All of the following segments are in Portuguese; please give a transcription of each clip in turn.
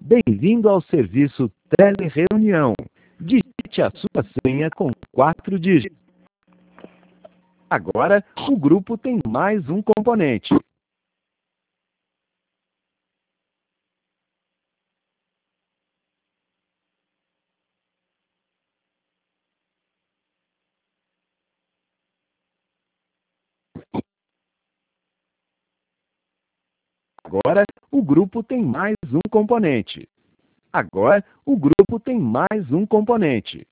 Bem-vindo ao serviço Telereunião. Digite a sua senha com 4 dígitos. Agora, o grupo tem mais um componente. Agora, o grupo tem mais um componente. Agora, o grupo tem mais um componente.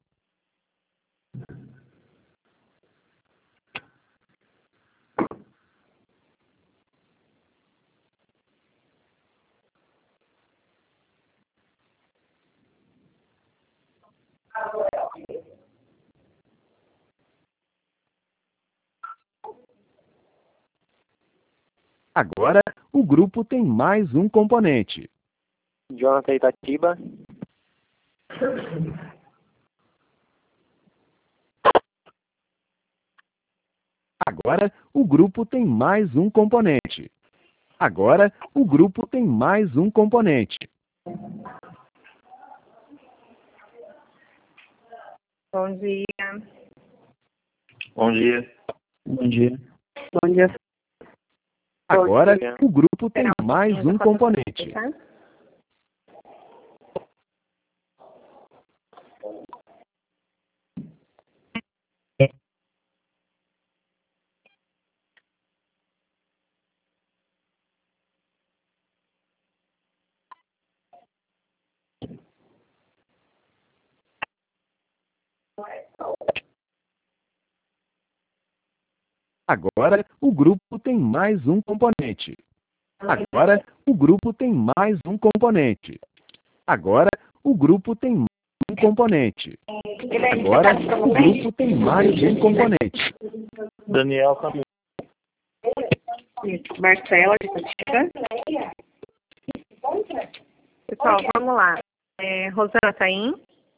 Agora, o grupo tem mais um componente. Jonathan Itatiba. Agora, o grupo tem mais um componente. Agora, o grupo tem mais um componente. Bom dia. Bom dia. Bom dia. Bom dia. Agora, Bom dia. o grupo tem mais um componente. Tá? Agora, o grupo tem mais um componente. Agora, o grupo tem mais um componente. Agora, o grupo tem mais um componente. Agora, o grupo tem mais um componente. Daniel Camilo. Marcela de Itatiba. Pessoal, vamos lá. Rosana Taim.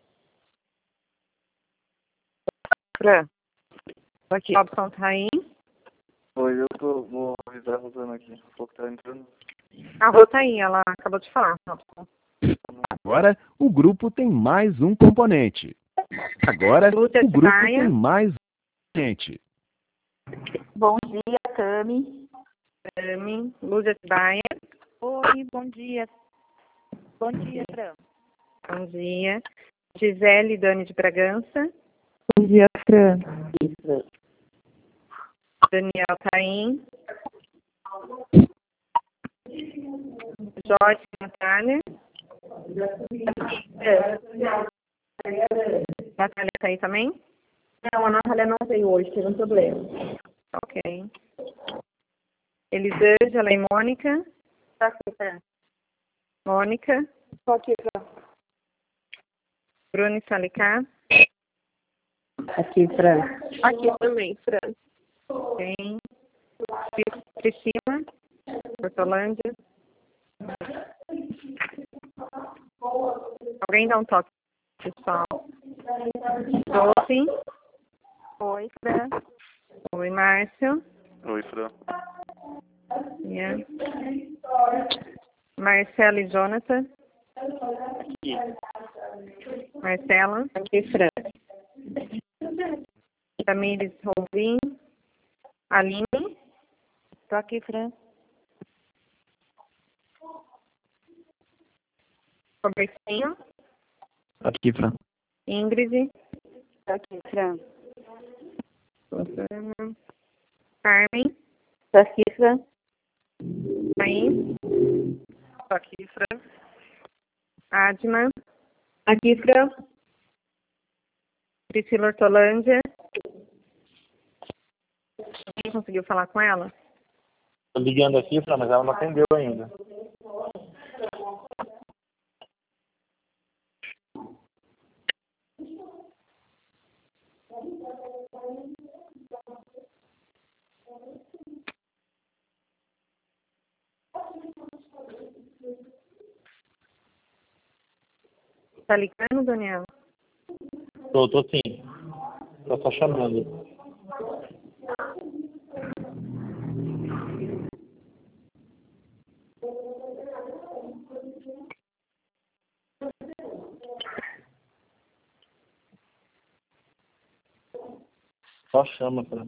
Fran, tô aqui. Robson Taim. Oi, vou avisar a Rosana aqui. Falou que tá entrando. A Rô tá aí, ela acabou de falar. Robson. Agora, o grupo tem mais um componente. Agora, Lúcia o grupo Tibaia. tem mais um componente. Bom dia, Tami. Tami. Lúcia Tibaia. Oi, bom dia. Bom dia, Fran. Bom dia. Gisele Dani de Bragança. Bom dia, Fran. Daniel Taim. Jorge Natália. Natália tá aí também? Não, a Natália não veio hoje, teve um problema. Ok. Elisângela e Mônica. Tá aqui, Fran. Mônica. Tô aqui, Fran. Bruno Salicá. Aqui, Fran. Aqui também, Fran. Ok. Priscila. Portolândia. Alguém dá um toque, pessoal. Doce. Oi, Fran. Oi, Márcio. Oi, Fran. Yeah. Marcela e Jonathan. Aqui. Marcela. Aqui, Fran. Tamires Rouvin. Aline. Tô aqui, Fran. Robertinho. Aqui, Fran. Ingrid. Tô aqui, Fran. Susana. Carmen. Tô aqui, Fran. Thaís. Tá aqui, Fran. Adma. Aqui, Fran. Priscila Hortolândia. Alguém conseguiu falar com ela? Tô ligando aqui, Fran, mas ela não atendeu ainda. Tá ligando, Daniel? Tô sim. Tô só chamando. Só chama, Fran.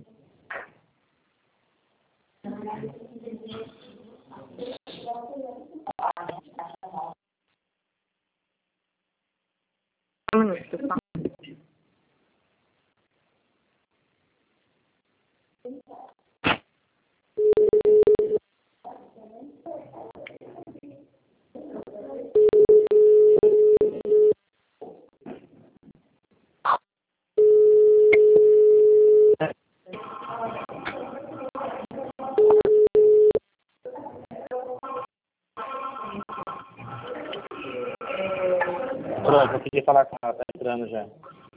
Um minuto, pessoal. Pronto, eu queria falar com ela, tá entrando já.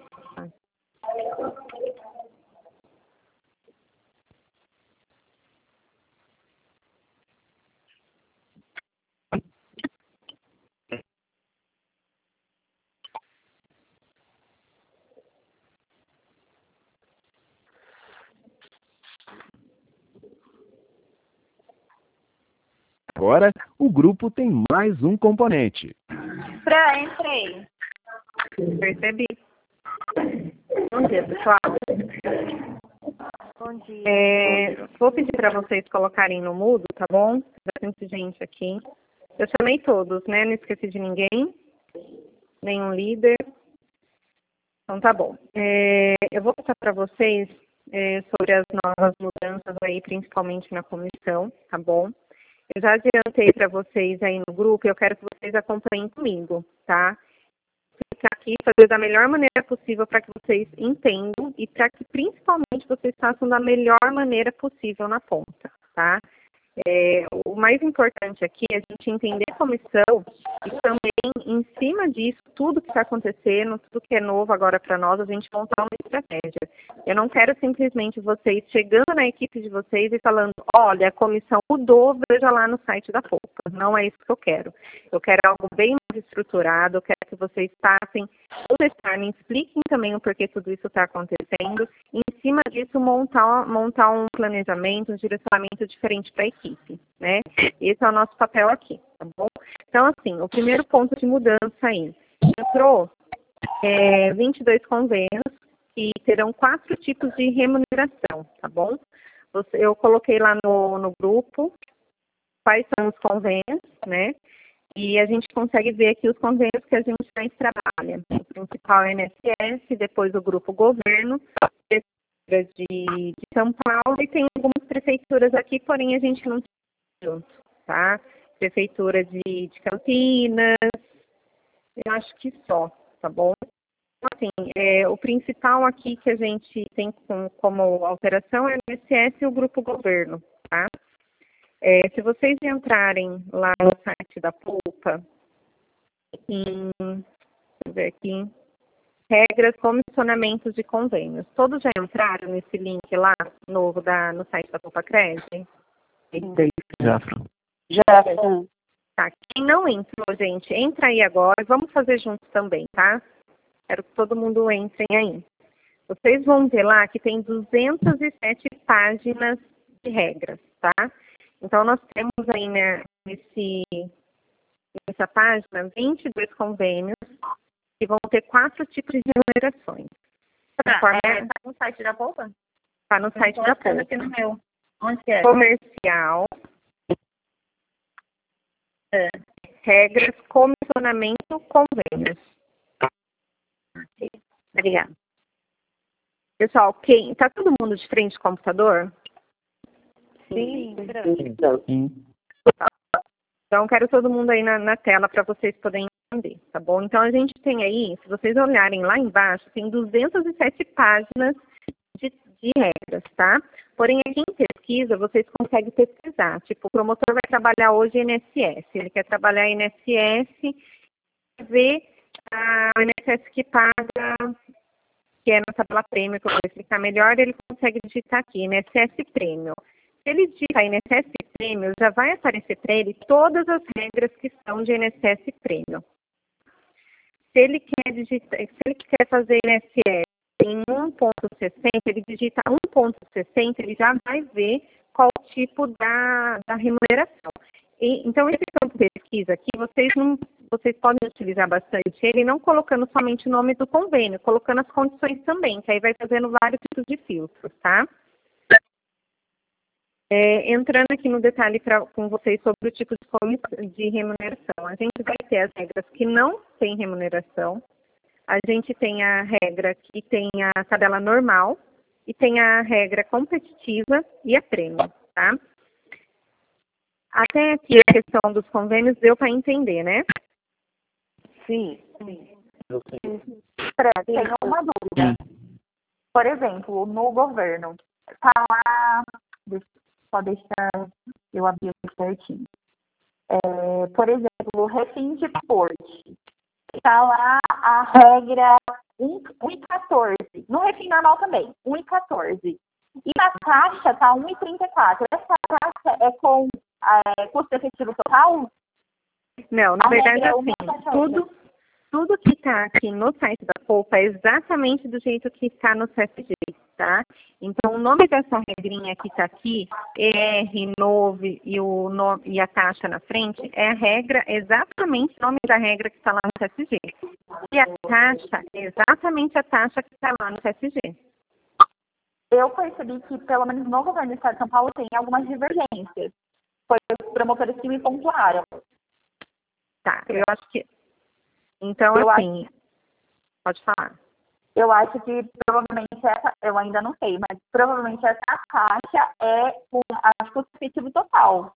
Agora, o grupo tem mais um componente. Fran, entrei. Percebi. Bom dia, pessoal. Bom dia. Vou pedir para vocês colocarem no mudo, tá bom? Bastante gente aqui. Eu chamei todos, né? Não esqueci de ninguém. Nenhum líder. Então tá bom. Eu vou passar para vocês sobre as novas mudanças aí, principalmente na comissão, tá bom? Eu já adiantei para vocês aí no grupo e eu quero que vocês acompanhem comigo, tá? Ficar aqui, fazer da melhor maneira possível para que vocês entendam e para que principalmente vocês façam da melhor maneira possível na ponta, tá? O mais importante aqui é a gente entender a comissão e também, em cima disso, tudo que está acontecendo, tudo que é novo agora para nós, a gente montar uma estratégia. Eu não quero simplesmente vocês chegando na equipe de vocês e falando, olha, a comissão mudou, veja lá no site da Poupa. Não é isso que eu quero. Eu quero algo bem mais estruturado, eu quero que vocês passem, conversarem, expliquem também o porquê tudo isso está acontecendo. E, em cima disso, montar um planejamento, um direcionamento diferente para a equipe, né? Esse é o nosso papel aqui, tá bom? Então, assim, o primeiro ponto de mudança aí. Entrou 22 convênios e terão 4 tipos de remuneração, tá bom? Eu coloquei lá no grupo quais são os convênios, né? E a gente consegue ver aqui os convênios que a gente mais trabalha. O principal é o INSS, depois o Grupo Governo, prefeituras de São Paulo, e tem algumas prefeituras aqui, porém a gente não tem junto, tá? Prefeitura de Campinas, eu acho que só, tá bom? Então, assim, o principal aqui que a gente tem como alteração é o INSS e o Grupo Governo, tá? Se vocês entrarem lá no site da Poupa, deixa eu ver aqui, regras, comissionamentos de convênios. Todos já entraram nesse link lá, novo no site da Poupa Cred? Já, Fran. Já, Fran. Tá, quem não entrou, gente, entra aí agora e vamos fazer juntos também, tá? Quero que todo mundo entre aí. Vocês vão ver lá que tem 207 páginas de regras, tá? Então, nós temos aí, né, nessa página, 22 convênios, que vão ter 4 tipos de remunerações. Tá no site da Poupa? Tá no site da Poupa. Aqui no meu. Onde que é? Comercial. Regras, comissionamento, convênios. Obrigada. Pessoal, tá todo mundo de frente ao computador? Sim, Sim. Então, quero todo mundo aí na tela para vocês poderem entender, tá bom? Então, a gente tem aí, se vocês olharem lá embaixo, tem 207 páginas de regras, tá? Porém, aqui em pesquisa, vocês conseguem pesquisar. Tipo, o promotor vai trabalhar hoje INSS. Ele quer trabalhar INSS, ver o INSS que paga, que é na tabela prêmio, que eu vou explicar melhor, ele consegue digitar aqui, INSS prêmio. Se ele digitar INSS prêmio, já vai aparecer para ele todas as regras que são de INSS prêmio. Se ele quer fazer INSS em 1.60, ele digita 1.60, ele já vai ver qual tipo da remuneração. Então, esse campo de pesquisa aqui, vocês vocês podem utilizar bastante ele, não colocando somente o nome do convênio, colocando as condições também, que aí vai fazendo vários tipos de filtros, tá? Entrando aqui no detalhe com vocês sobre o tipo de remuneração. A gente vai ter as regras que não têm remuneração, a gente tem a regra que tem a tabela normal e tem a regra competitiva e a prêmio, tá? Até aqui a questão dos convênios deu para entender, né? Sim. Tenho uma dúvida. Por exemplo, no governo, tá lá, só deixar eu abrir aqui certinho. Por exemplo, refim de porte. Está lá a regra 1,14. No refim normal também, 1,14. E na taxa está 1,34. Essa taxa é com custo efetivo total? Não, na verdade regra assim, tudo que está aqui no site da Poupa é exatamente do jeito que está no CFG, tá? Então, o nome dessa regrinha que está aqui, ER, NOVE e a taxa na frente, é a regra, exatamente o nome da regra que está lá no CFG. E a taxa é exatamente a taxa que está lá no CFG. Eu percebi que, pelo menos no governo do Estado de São Paulo, tem algumas divergências. Foi os promotores que me pontuaram. Tá, eu acho que... Então, assim, pode falar. Eu acho que provavelmente essa, eu ainda não sei, mas provavelmente essa taxa é com custo efetivo total.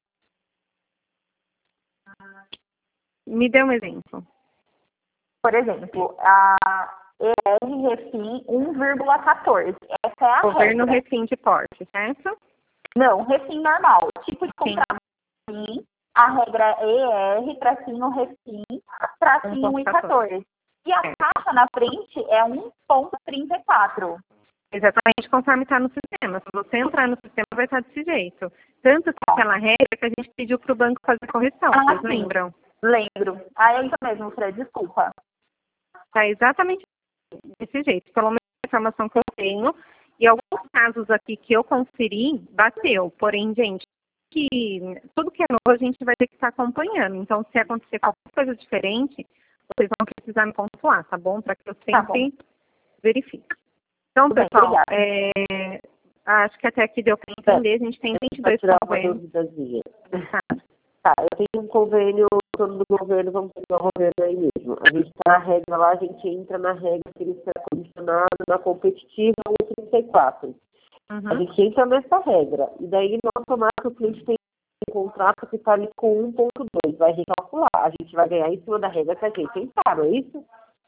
Me dê um exemplo. Por exemplo, a ER Refim 1,14. Essa é a Governo regra. refim de porte, certo? Não, refim normal. Tipo de contrato. A regra ER, tracinho refim, tracinho 1,14. E a taxa na frente é 1,34. Exatamente conforme está no sistema. Se você entrar no sistema, vai estar desse jeito. Tanto que aquela regra que a gente pediu para o banco fazer correção, vocês sim. lembram? Lembro. É isso mesmo, Fred, desculpa. Está exatamente desse jeito. Pelo menos a informação que eu tenho. E alguns casos aqui que eu conferi, bateu. Porém, gente, tudo que é novo a gente vai ter que estar acompanhando. Então, se acontecer qualquer coisa diferente, vocês vão precisar me pontuar, tá bom? Para que eu sempre verifique. Então, pessoal, acho que até aqui deu para entender. A gente tem 22 convênios. Tá, eu tenho um convênio, todo do governo, vamos pegar o governo aí mesmo. A gente tá na regra lá, a gente entra na regra que ele está condicionado na competitiva 1,34. A gente entra nessa regra. E daí, no automático, o cliente tem um contrato que está ali com 1,2. Vai recalcular. A gente vai ganhar em cima da regra que a gente entraram, é isso?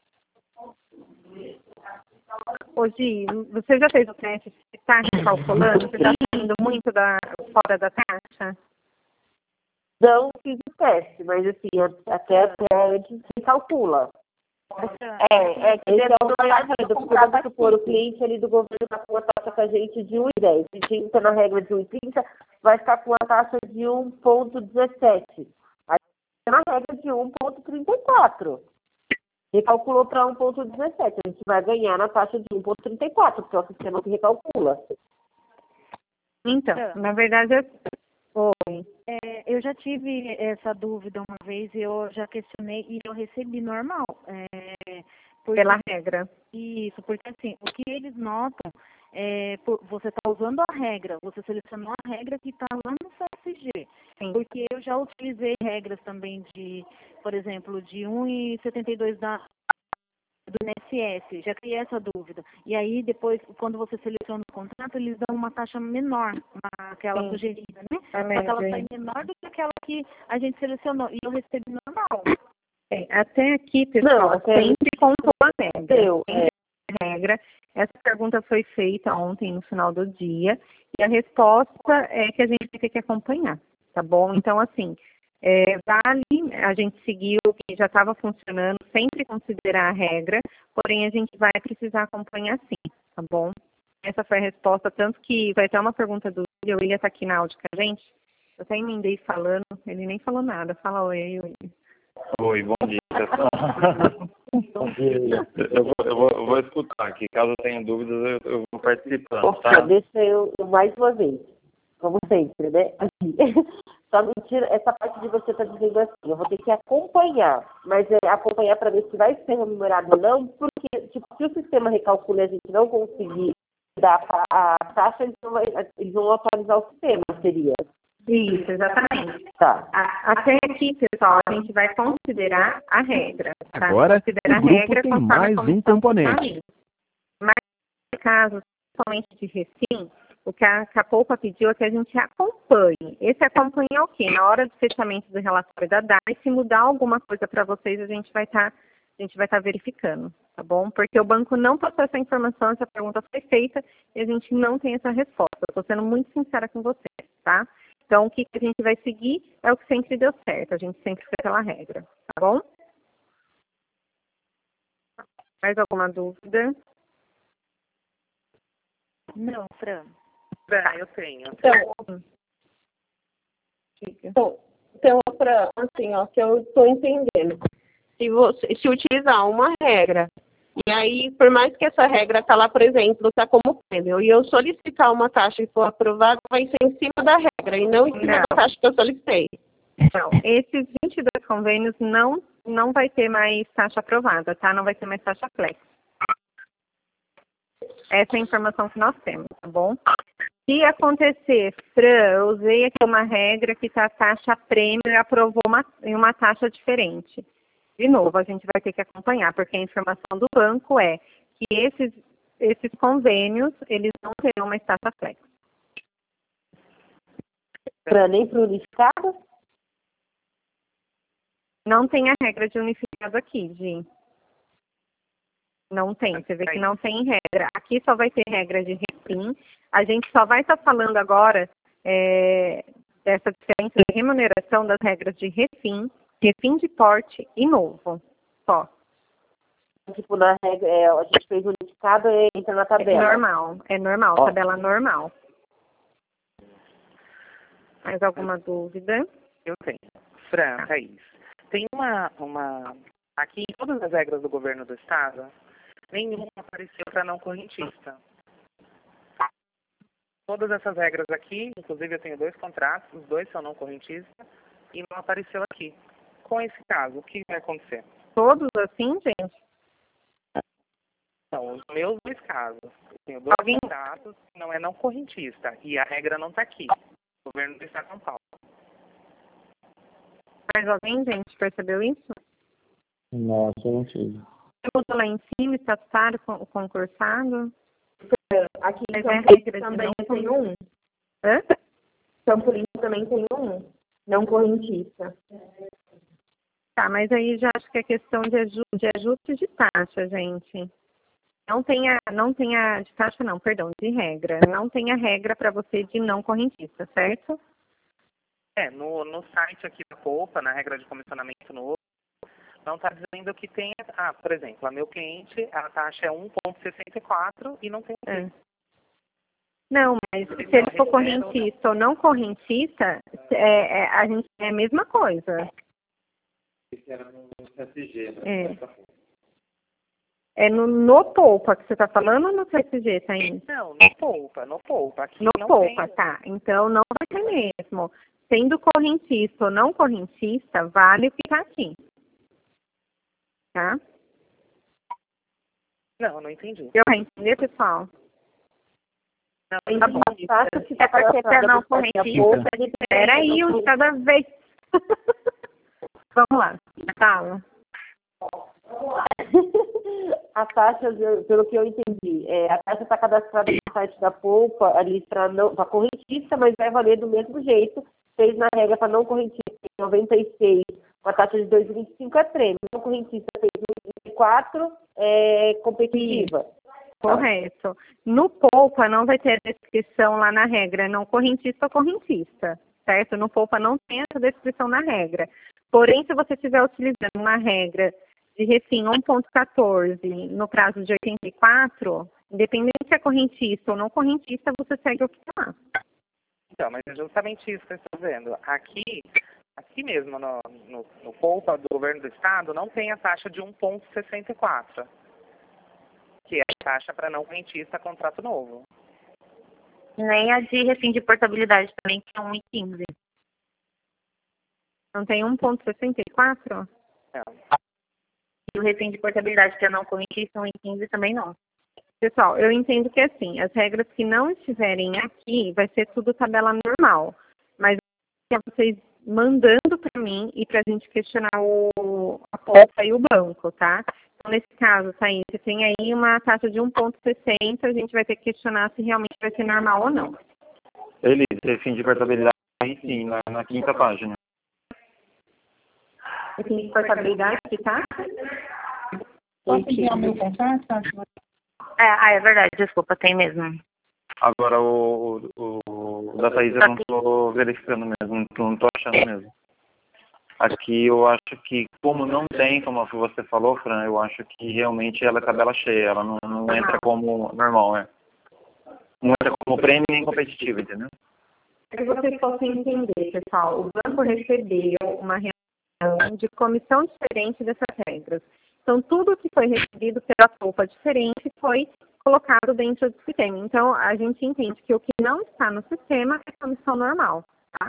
Ô, Gi, você já fez o teste de taxa calculando? Você está saindo muito fora da taxa? Não fiz o teste, mas assim, até antes se calcula. Esse é o mais rápido, porque vamos supor, o cliente ali do governo está com uma taxa com a gente de 1,10. Se a gente entra na regra de 1,30, vai estar com uma taxa de 1,17. Aí na regra de 1,34. Recalculou para 1,17. A gente vai ganhar na taxa de 1,34, porque é o sistema que recalcula. Então, na verdade, eu já tive essa dúvida uma vez e eu já questionei e eu recebi normal. Pela regra. Isso, porque assim, o que eles notam você está usando a regra, você selecionou a regra que está lá no CFG. Sim. Porque eu já utilizei regras também por exemplo, de 1,72 do INSS, já criei essa dúvida. E aí, depois, quando você seleciona o contrato, eles dão uma taxa menor, aquela sugerida, né? Só que ela sai menor do que aquela que a gente selecionou. E eu recebi normal. Até aqui, pessoal, sempre contou a regra. Essa pergunta foi feita ontem, no final do dia, e a resposta é que a gente vai ter que acompanhar, tá bom? Então, assim, vale a gente seguir o que já estava funcionando, sempre considerar a regra, porém a gente vai precisar acompanhar sim, tá bom? Essa foi a resposta, tanto que vai ter uma pergunta do William, o William está aqui na áudio com a gente, eu até emendei falando, ele nem falou nada, fala oi, William. Oi, bom dia, pessoal. Eu vou escutar aqui, caso tenha dúvidas eu vou participando, tá? Deixa eu mais uma vez, como sempre, né? Aqui. Só não tira essa parte de você estar dizendo assim, eu vou ter que acompanhar, mas é acompanhar para ver se vai ser remunerado ou não, porque tipo, se o sistema recalcula e a gente não conseguir dar a taxa, eles vão atualizar o sistema, seria. Isso, exatamente. Tá. Até aqui, pessoal, a gente vai considerar a regra. Tá? Agora, Considerar o grupo a regra tem conforme a mais um comissão componente. está. Mas, no caso, somente de Recim, o que a Poupa pediu é que a gente acompanhe. Esse acompanhe é o quê? Na hora do fechamento do relatório da DAI, se mudar alguma coisa para vocês, a gente vai estar verificando, tá bom? Porque o banco não passou essa informação, essa pergunta foi feita e a gente não tem essa resposta. Estou sendo muito sincera com você, tá? Então, o que a gente vai seguir é o que sempre deu certo. A gente sempre foi pela regra, tá bom? Mais alguma dúvida? Não, Fran. Eu tenho. Então, Fran, assim, ó, que eu estou entendendo. Se utilizar uma regra, e aí, por mais que essa regra está lá, por exemplo, está como prêmio, e eu solicitar uma taxa e for aprovada, vai ser em cima da regra, e não em cima da taxa que eu solicitei. Não, esses 22 convênios não vai ter mais taxa aprovada, tá? Não vai ter mais taxa flex. Essa é a informação que nós temos, tá bom? Se acontecer, Fran, eu usei aqui uma regra que está taxa prêmio e aprovou uma taxa diferente. De novo, a gente vai ter que acompanhar, porque a informação do banco é que esses convênios, eles não terão mais taxa flex. Para nem para o unificado? Não tem a regra de unificado aqui, Gi. Não tem, você vê que não tem regra. Aqui só vai ter regra de Recim. A gente só vai estar falando agora dessa diferença de remuneração das regras de Recim, Recim de porte e novo. Só. Tipo, na regra, a gente fez o unificado e entra na tabela. É normal, tabela normal. Mais alguma dúvida? Eu tenho. Fran, Thaís. Tem uma... Aqui, em todas as regras do governo do estado, nenhuma apareceu para não correntista. Todas essas regras aqui, inclusive eu tenho 2 contratos, os 2 são não correntistas, e não apareceu aqui. Com esse caso, o que vai acontecer? Todos assim, gente? São os meus 2 casos. Eu tenho 2 contratos, não é não correntista, e a regra não está aqui. Governo do estado de São Paulo. Mais alguém, gente, percebeu isso? Nossa, eu não tive. Tudo lá em cima, estatutário, concursado. Aqui em Mas São é Paulo regra de também não tem um. Hã? São Paulo também tem um. Não correntista. Tá, mas aí já acho que é questão de ajuste de taxa, gente. Não tem a de taxa não, perdão, de regra. Não tem a regra para você de não correntista, certo? No site aqui da Poupa, na regra de comissionamento novo, não está dizendo que tem... por exemplo, a meu cliente, a taxa é 1,64 e não tem... Não, mas se ele for correntista ou não correntista, a gente é a mesma coisa. Esse era no CSG, né? É no Poupa que você está falando ou no CSG, Thaís? Não, no Poupa. Aqui no não Poupa, tem. tá. Então não vai ter mesmo. Sendo correntista ou não correntista, vale o que está aqui. Tá? Não entendi. Deu para entender, pessoal? Não, tá bom. É porque para não correntista, espera aí um de cada vez. Vamos lá, fala. A taxa, pelo que eu entendi, a taxa está cadastrada no site da Poupa ali para correntista, mas vai valer do mesmo jeito. Fez na regra para não correntista em 96, com a taxa de 2,25 é prêmio. Não correntista fez 2,24 é competitiva. Correto. No Poupa não vai ter a descrição lá na regra, não correntista ou correntista, certo? No Poupa não tem essa descrição na regra. Porém, se você estiver utilizando uma regra de Recim 1,14 no prazo de 84, independente se é correntista ou não correntista, você segue o que está lá. Então, mas é justamente isso que eu estou vendo. Aqui mesmo, no Poupa do governo do estado, não tem a taxa de 1,64, que é a taxa para não correntista contrato novo. Nem a de Recim de portabilidade também, que é 1,15. Não tem 1,64? E o refém de portabilidade que eu não cometi são em 15 também não. Pessoal, eu entendo que assim, as regras que não estiverem aqui, vai ser tudo tabela normal. Mas é vocês mandando para mim e para a gente questionar a poupa e o banco, tá? Então, nesse caso, Thaís, você tem aí uma taxa de 1,60, a gente vai ter que questionar se realmente vai ser normal ou não. Beleza, fim de portabilidade, aí sim, na quinta página. Refém de portabilidade, tá? Posso enviar o meu contrato? É verdade, desculpa, tem mesmo. Agora o da Thaís eu não tô verificando mesmo, não tô achando mesmo. Aqui eu acho que, como não tem, como você falou, Fran, eu acho que realmente ela é tabela cheia, ela não entra como normal, né? Não entra como prêmio nem competitivo, entendeu? Para que vocês possam entender, pessoal, o banco recebeu uma reação de comissão diferente dessas regras. Então, tudo que foi recebido pela polpa diferente foi colocado dentro do sistema. Então, a gente entende que o que não está no sistema é comissão normal, tá?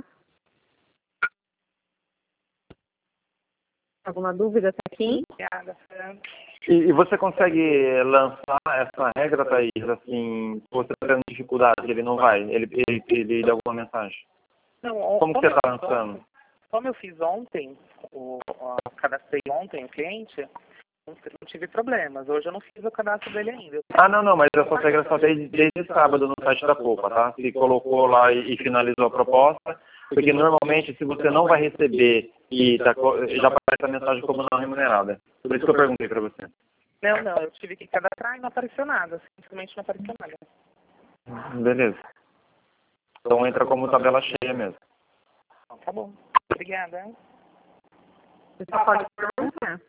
Alguma dúvida até aqui? Obrigada, Fran. E você consegue lançar essa regra, Thaís, assim, você está tendo dificuldade, ele não vai, ele dá alguma mensagem? Não, Como que você está lançando? Como eu fiz ontem, cadastrei ontem o cliente, não tive problemas. Hoje eu não fiz o cadastro dele ainda. Ah, não, mas essa regra só desde sábado no site da Poupa, tá? Se colocou lá e finalizou a proposta, porque normalmente se você não vai receber e já aparece a mensagem como não remunerada. Por isso que eu perguntei para você. Não, eu tive que cadastrar e não apareceu nada, simplesmente não apareceu nada. Beleza. Então entra como tabela cheia mesmo. Então, tá bom. Obrigada. Você só pode perguntar.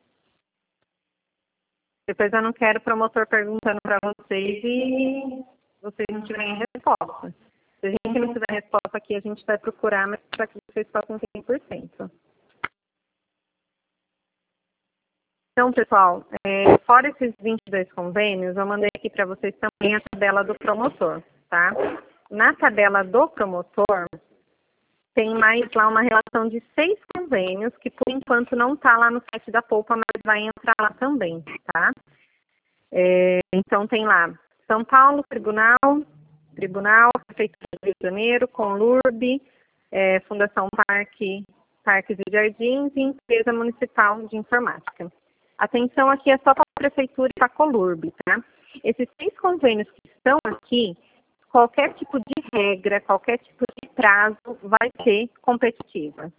Depois eu não quero promotor perguntando para vocês e vocês não tiverem resposta. Se a gente não tiver resposta aqui, a gente vai procurar, mas para que vocês possam 100%. Então, pessoal, fora esses 22 convênios, eu mandei aqui para vocês também a tabela do promotor, tá? Na tabela do promotor, tem mais lá uma relação de 6 convênios, que por enquanto não está lá no site da Poupa, mas vai entrar lá também, tá? Então tem lá São Paulo, Tribunal, Prefeitura do Rio de Janeiro, Conlurb, Fundação Parques e Jardins e Empresa Municipal de Informática. Atenção aqui é só para a Prefeitura e para a Conlurb, tá? Esses 6 convênios que estão aqui, qualquer tipo de regra, qualquer tipo de prazo vai ser competitiva.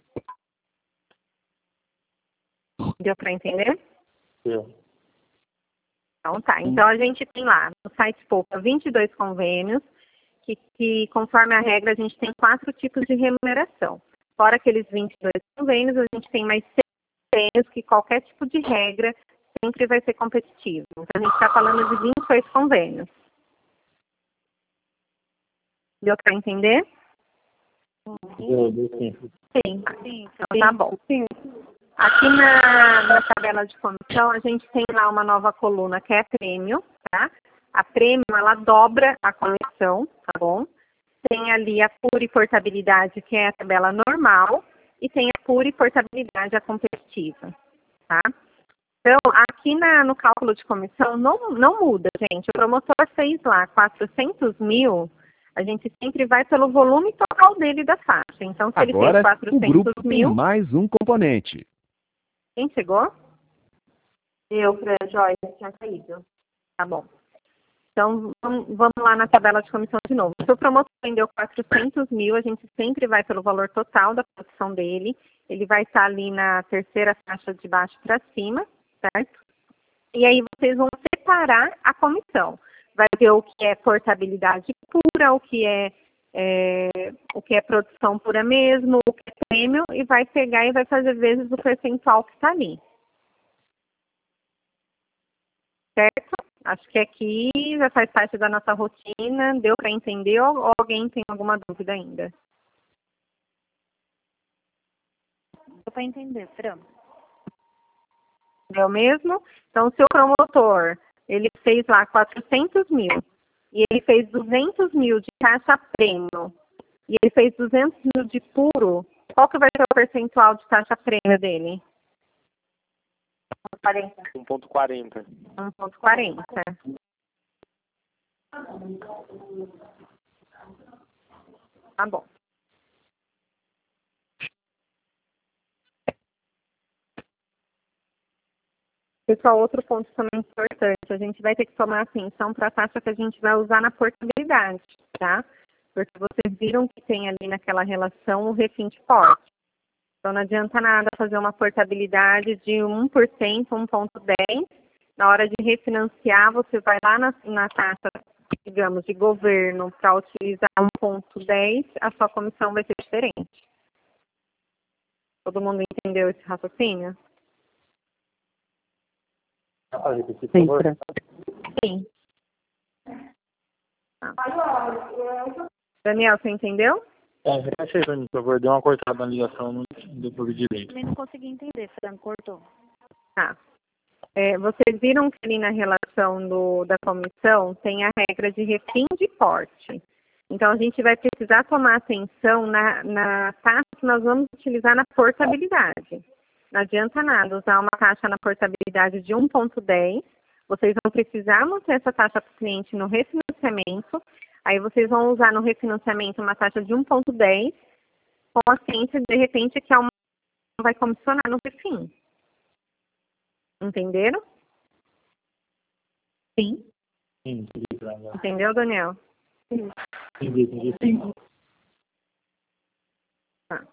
Deu para entender? Deu. Então tá. Então a gente tem lá no site Poupa 22 convênios, que conforme a regra a gente tem 4 tipos de remuneração. Fora aqueles 22 convênios, a gente tem mais 6 convênios que qualquer tipo de regra sempre vai ser competitivo. Então a gente está falando de 28 convênios. Deu para entender? Deu sim. Sim. Então tá bom. Aqui na tabela de comissão, a gente tem lá uma nova coluna que é prêmio, tá? A prêmio, ela dobra a comissão, tá bom? Tem ali a pura e portabilidade, que é a tabela normal, e tem a pura e portabilidade, a competitiva, tá? Então, aqui no cálculo de comissão, não muda, gente. O promotor fez lá 400 mil, a gente sempre vai pelo volume total dele da faixa. Então, se ele fez 400 o grupo mil... tem mais um componente. Quem chegou? Eu, Fran, Joyce, tinha caído. Tá bom. Então, vamos lá na tabela de comissão de novo. Se o promotor vendeu 400 mil, a gente sempre vai pelo valor total da produção dele. Ele vai estar ali na terceira faixa de baixo para cima, certo? E aí vocês vão separar a comissão. Vai ver o que é portabilidade pura, o que é produção pura mesmo, o que é prêmio, e vai pegar e vai fazer vezes o percentual que está ali. Certo? Acho que aqui já faz parte da nossa rotina. Deu para entender ou alguém tem alguma dúvida ainda? Deu para entender, Fran. Deu mesmo? Então, o seu promotor, ele fez lá 400 mil. E ele fez 200 mil de taxa prêmio, e ele fez 200 mil de puro, Qual que vai ser o percentual de taxa prêmio dele? 1,40. 1,40. Tá bom. Pessoal, outro ponto também importante, a gente vai ter que tomar atenção para a taxa que a gente vai usar na portabilidade, tá? Porque vocês viram que tem ali naquela relação o refinte forte. Então não adianta nada fazer uma portabilidade de 1%, 1,10%. Na hora de refinanciar, você vai lá na taxa, digamos, de governo para utilizar 1,10%, a sua comissão vai ser diferente. Todo mundo entendeu esse raciocínio? Sim. Sim. Daniel, você entendeu? Repete aí pra mim, por favor. Deu uma cortada na ligação, não deu pra ouvir direito. Também não consegui entender, Fran, cortou. Tá. Vocês viram que ali na relação da comissão tem a regra de refim de porte. Então, a gente vai precisar tomar atenção na taxa que nós vamos utilizar na portabilidade. Não adianta nada usar uma taxa na portabilidade de 1,10. Vocês vão precisar manter essa taxa para o cliente no refinanciamento. Aí vocês vão usar no refinanciamento uma taxa de 1,10 com a ciência, de repente, que não vai comissionar no refim. Entenderam? Sim. Sim. Entendeu, Daniel? Sim. Sim. Tá.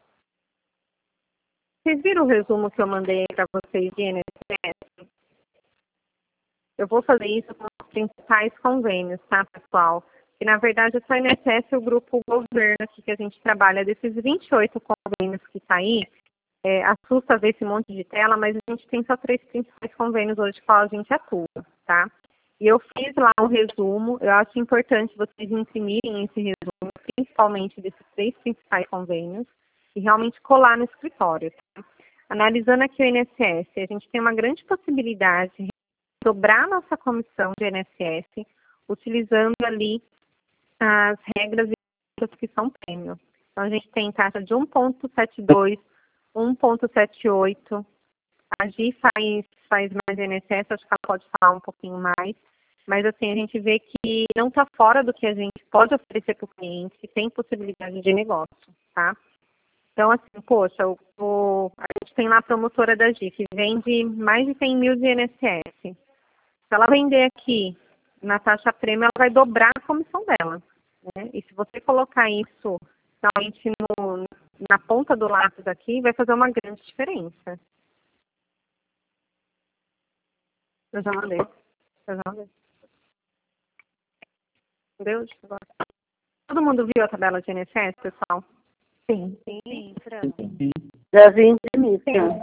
Vocês viram o resumo que eu mandei para vocês de INSS? Eu vou fazer isso com os principais convênios, tá, pessoal? Que, na verdade, é só INSS e o grupo governo aqui que a gente trabalha. Desses 28 convênios que está aí, assusta ver esse monte de tela, mas a gente tem só 3 principais convênios hoje com a gente atua, tá? E eu fiz lá um resumo. Eu acho importante vocês imprimirem esse resumo, principalmente desses 3 principais convênios, e realmente colar no escritório. Tá? Analisando aqui o INSS, a gente tem uma grande possibilidade de dobrar nossa comissão de INSS, utilizando ali as regras que são prêmio. Então, a gente tem taxa de 1,72, 1,78. A Gi faz mais INSS, acho que ela pode falar um pouquinho mais. Mas, assim, a gente vê que não está fora do que a gente pode oferecer para o cliente, tem possibilidade de negócio, tá? Então, assim, poxa, a gente tem lá a promotora da Gi, que vende mais de 100 mil de INSS. Se ela vender aqui na taxa prêmio, ela vai dobrar a comissão dela. Né? E se você colocar isso realmente na ponta do lápis aqui, vai fazer uma grande diferença. Eu já mandei. Entendeu? Todo mundo viu a tabela de INSS, pessoal? Sim, Fran. Já vi imprimir, Fran.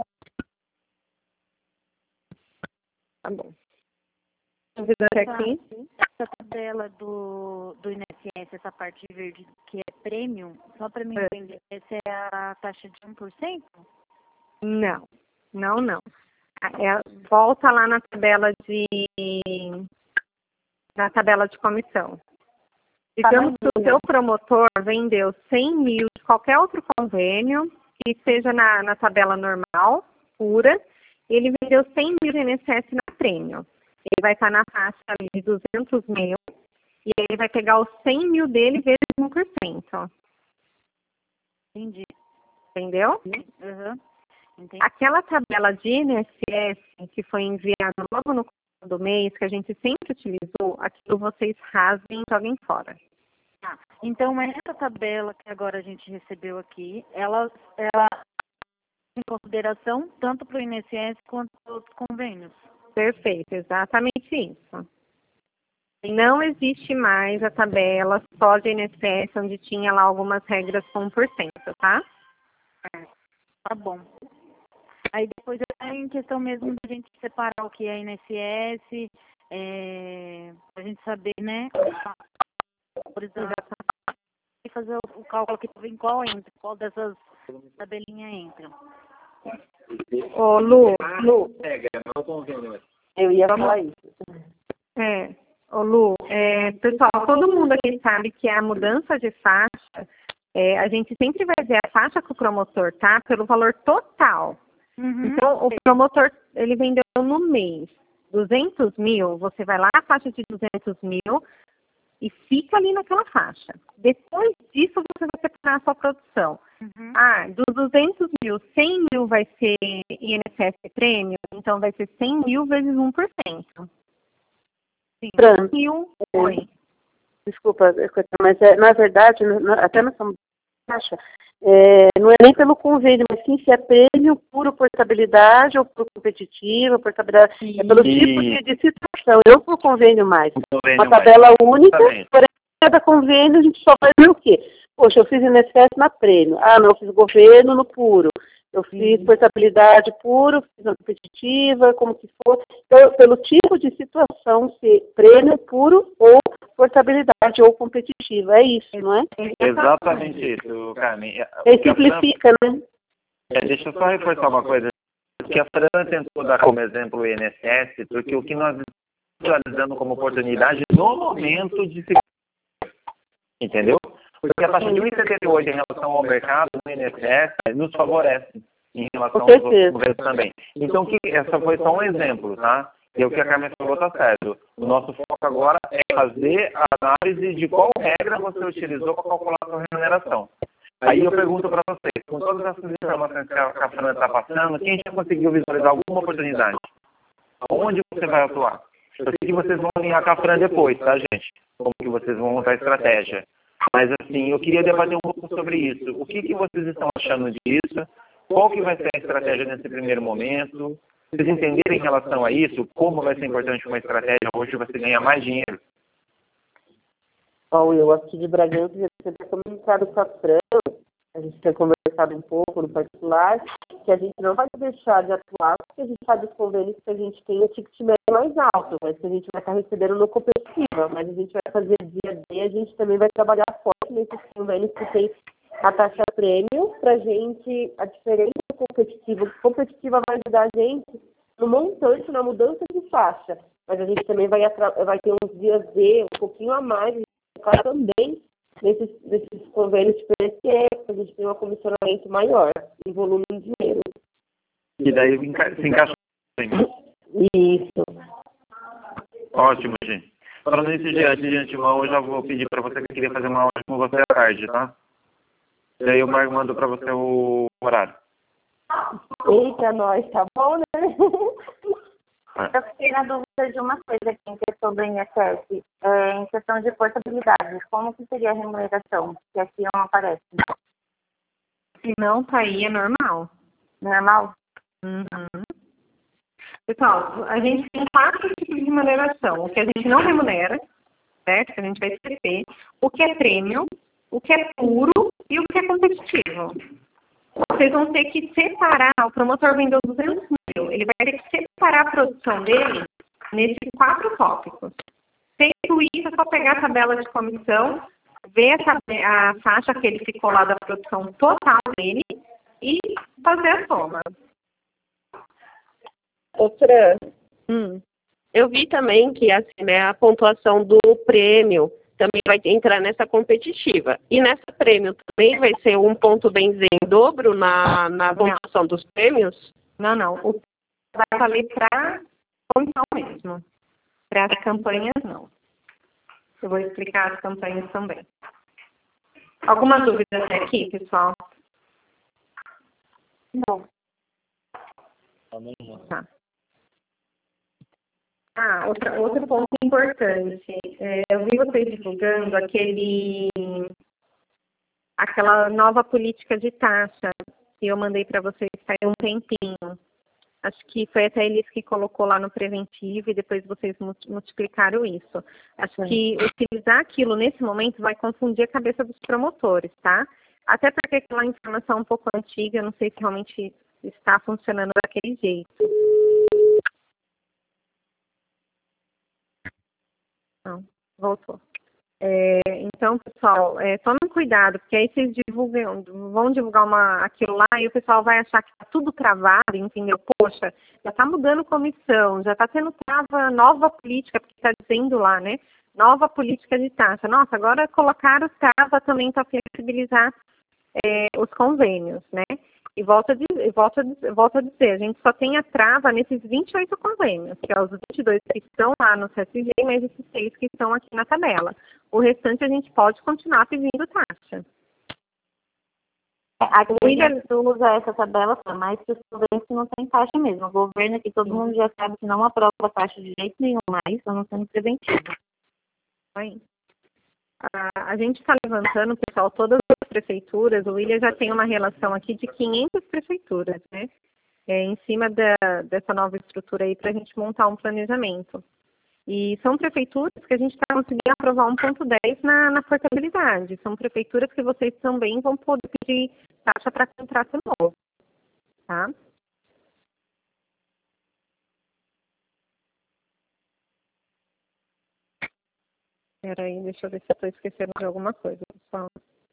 Tá bom. Dúvida aqui? Essa tabela do INSS, essa parte verde que é premium, só para mim entender, essa é a taxa de 1%? Não. Volta lá na tabela de comissão. Digamos que o seu promotor vendeu 100 mil de qualquer outro convênio, que seja na tabela normal, pura, ele vendeu 100 mil de INSS na prêmio. Ele vai estar na taxa ali de 200 mil, e aí ele vai pegar os 100 mil dele vezes 1%. Entendi. Entendeu? Uhum. Entendi. Aquela tabela de INSS que foi enviada logo no começo do mês, que a gente sempre utilizou, aquilo vocês rasguem e joguem fora. Ah, então, essa tabela que agora a gente recebeu aqui, ela em consideração tanto para o INSS quanto para os convênios. Perfeito, exatamente isso. Não existe mais a tabela só de INSS, onde tinha lá algumas regras com 1%, tá? Tá bom. Aí depois é em questão mesmo da gente separar o que é INSS, a gente saber, né, por exemplo, e fazer o cálculo aqui para ver em qual dessas tabelinhas entra. Ô, Lu. Eu ia falar isso. Ô, Lu, pessoal, todo mundo aqui sabe que a mudança de faixa a gente sempre vai ver a faixa que o promotor tá pelo valor total. Então, o promotor, ele vendeu no mês 200 mil, você vai lá na faixa de 200 mil e fica ali naquela faixa. Depois disso, você vai separar a sua produção. Dos 200 mil, 100 mil vai ser INSS prêmio, então vai ser 100 mil vezes 1%. Sim, 100 mil, oi. Desculpa, mas na verdade, até nós somos taxa, não é nem pelo convênio, mas sim se é prêmio puro portabilidade ou por competitiva, portabilidade, é pelo tipo de situação, não por convênio mais. Uma tabela única, porém, cada convênio a gente só vai ver o quê? Poxa, eu fiz INSS na prêmio, não, eu fiz governo no puro, eu fiz portabilidade puro, fiz na competitiva, como que for. Então, pelo tipo de situação, se prêmio puro ou portabilidade ou competitiva. É isso, não é? Exatamente isso, Carmen. Simplifica, né? Deixa eu só reforçar uma coisa. Que a Fran tentou dar como exemplo o INSS, porque o que nós estamos analisando como oportunidade no momento de se... Entendeu? Porque a taxa de 1,78 em relação ao mercado do INSS nos favorece em relação aos outros governos também. Então, essa foi só um exemplo, tá? E o que a Carmen falou está certo. O nosso foco agora é fazer a análise de qual regra você utilizou para calcular a sua remuneração. Aí eu pergunto para vocês, com todas essas informações que a Fran está passando, quem já conseguiu visualizar alguma oportunidade? Onde você vai atuar? Eu sei que vocês vão alinhar com a Fran depois, tá, gente? Como que vocês vão montar a estratégia. Mas, assim, eu queria debater um pouco sobre isso. O que vocês estão achando disso? Qual que vai ser a estratégia nesse primeiro momento? Vocês entenderem em relação a isso, como vai ser importante uma estratégia hoje você ganhar mais dinheiro? Eu aqui de Bragança, já tinha comunicado com a Fran, a gente tem conversado um pouco no particular, que a gente não vai deixar de atuar, porque a gente sabe os convênios que a gente tem o ticket médio mais alto, mas que a gente vai estar recebendo no competitiva, mas a gente vai fazer dia a dia, a gente também vai trabalhar forte nesses convênios que tem a taxa prêmio, para a gente, a diferença competitiva vai ajudar a gente no montante, na mudança de faixa, mas a gente também vai ter uns dias um pouquinho a mais, a gente vai focar também nesses convênios diferenciais, a gente tem um comissionamento maior em volume de dinheiro. E daí se encaixa bem. Isso. Ótimo, gente. Falando isso de antemão, eu já vou pedir para você que eu queria fazer uma aula com você à tarde, tá? E aí eu mando para você o horário. Eita, nós, tá bom, né? Eu fiquei na dúvida de uma coisa aqui em questão do INSS, em questão de portabilidade. Como que seria a remuneração? Que aqui não aparece. Se não, tá aí, é normal. Normal? Pessoal, a gente tem 4 tipos de remuneração. O que a gente não remunera, certo? Que a gente vai escrever. O que é prêmio, o que é puro e o que é competitivo. Vocês vão ter que separar, o promotor vendeu 200 mil, ele vai ter que separar a produção dele nesses 4 tópicos. Feito isso, é só pegar a tabela de comissão, ver a faixa que ele ficou lá da produção total dele e fazer a soma. Fran, eu vi também que assim, né, a pontuação do prêmio também vai entrar nessa competitiva. E nessa prêmio também vai ser um ponto benzer em dobro na pontuação dos prêmios? Não. O vai valer para comissão mesmo. Para as campanhas, não. Eu vou explicar as campanhas também. Alguma dúvida até aqui, pessoal? Não. Tá. Outro ponto importante. Eu vi vocês divulgando aquela nova política de taxa que eu mandei para vocês faz um tempinho. Acho que foi até eles que colocou lá no preventivo e depois vocês multiplicaram isso. Acho que utilizar aquilo nesse momento vai confundir a cabeça dos promotores, tá? Até porque aquela informação é um pouco antiga, eu não sei se realmente está funcionando daquele jeito. Não, voltou. Então, pessoal, tomem cuidado, porque aí vocês vão divulgar aquilo lá e o pessoal vai achar que está tudo travado, entendeu? Poxa, já está mudando comissão, já está tendo nova política, porque está dizendo lá, né? Nova política de taxa. Nossa, agora colocaram trava também para flexibilizar os convênios, né? E volto a dizer, a gente só tem a trava nesses 28 convênios, que é os 22 que estão lá no CSG, mais esses 6 que estão aqui na tabela. O restante a gente pode continuar pedindo taxa. Aqui a gente usa essa tabela, mas que os convênios não tem taxa mesmo. O governo aqui, todo mundo já sabe que não aprova taxa de jeito nenhum mais, estão sendo preventivos. Aí. A gente está levantando, pessoal, todas as prefeituras, o William já tem uma relação aqui de 500 prefeituras, né? Em cima dessa nova estrutura aí para a gente montar um planejamento. E são prefeituras que a gente está conseguindo aprovar 1,10 na portabilidade. São prefeituras que vocês também vão poder pedir taxa para contrato novo, tá? Espera aí, deixa eu ver se eu estou esquecendo de alguma coisa, pessoal.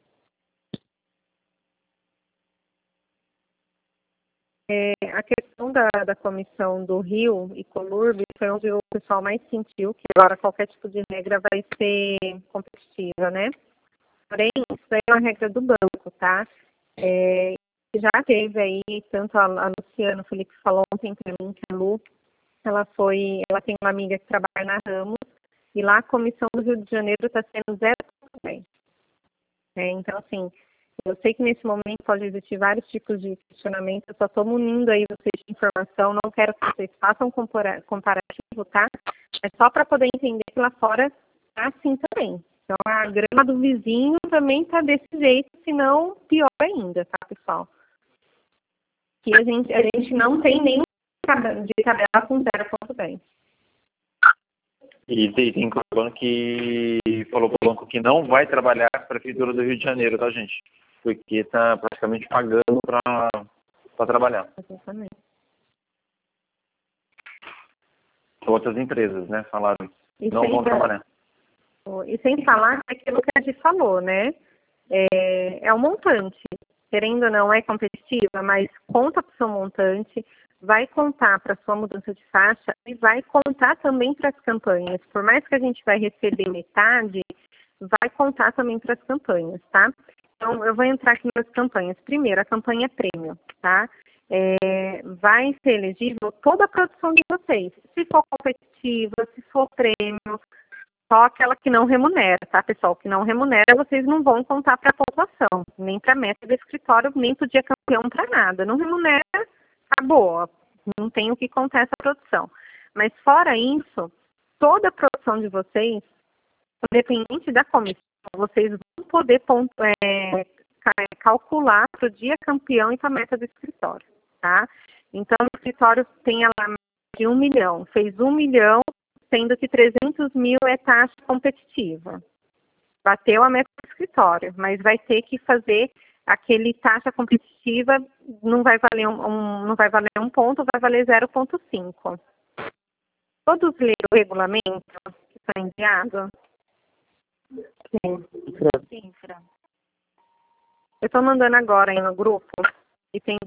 A questão da comissão do Rio e Colurbe foi onde o pessoal mais sentiu que agora qualquer tipo de regra vai ser competitiva, né? Porém, isso é uma regra do banco, tá? Já teve aí, tanto a Luciana, o Felipe falou ontem para mim que a Lu, ela tem uma amiga que trabalha na Ramos, e lá a comissão do Rio de Janeiro está sendo 0,10. Então, assim, eu sei que nesse momento pode existir vários tipos de questionamento, eu só estou munindo aí vocês de informação, não quero que vocês façam comparativo, tá? É só para poder entender que lá fora tá assim também. Então, a grama do vizinho também está desse jeito, se não pior ainda, tá, pessoal? Que a gente não tem nenhum de tabela com 0,10. E tem banco que falou para o banco que não vai trabalhar com a Prefeitura do Rio de Janeiro, tá, gente? Porque está praticamente pagando para trabalhar. Exatamente. Outras empresas, né, falaram E não vão trabalhar. E sem falar aquilo que a gente falou, né? É um montante. Querendo ou não, é competitiva, mas conta para o seu montante, vai contar para a sua mudança de faixa e vai contar também para as campanhas. Por mais que a gente vai receber metade, vai contar também para as campanhas, tá? Então, eu vou entrar aqui nas campanhas. Primeiro, a campanha prêmio, tá? Vai ser elegível toda a produção de vocês. Se for competitiva, se for prêmio, só aquela que não remunera, tá, pessoal? Que não remunera, vocês não vão contar para a pontuação, nem para a meta do escritório, nem para o dia campeão, para nada. Não remunera, acabou. Não tem o que contar essa produção. Mas fora isso, toda a produção de vocês, independente da comissão, vocês vão poder calcular para o dia campeão e para a meta do escritório, tá? Então, o escritório tem lá de 1 milhão, fez 1 milhão, sendo que 300 mil é taxa competitiva. Bateu a meta do escritório, mas vai ter que fazer aquele taxa competitiva, não vai valer não vai valer 1 ponto, vai valer 0,5. Todos leram o regulamento que está enviado? Sim, Fran. Eu estou mandando agora aí no grupo e tem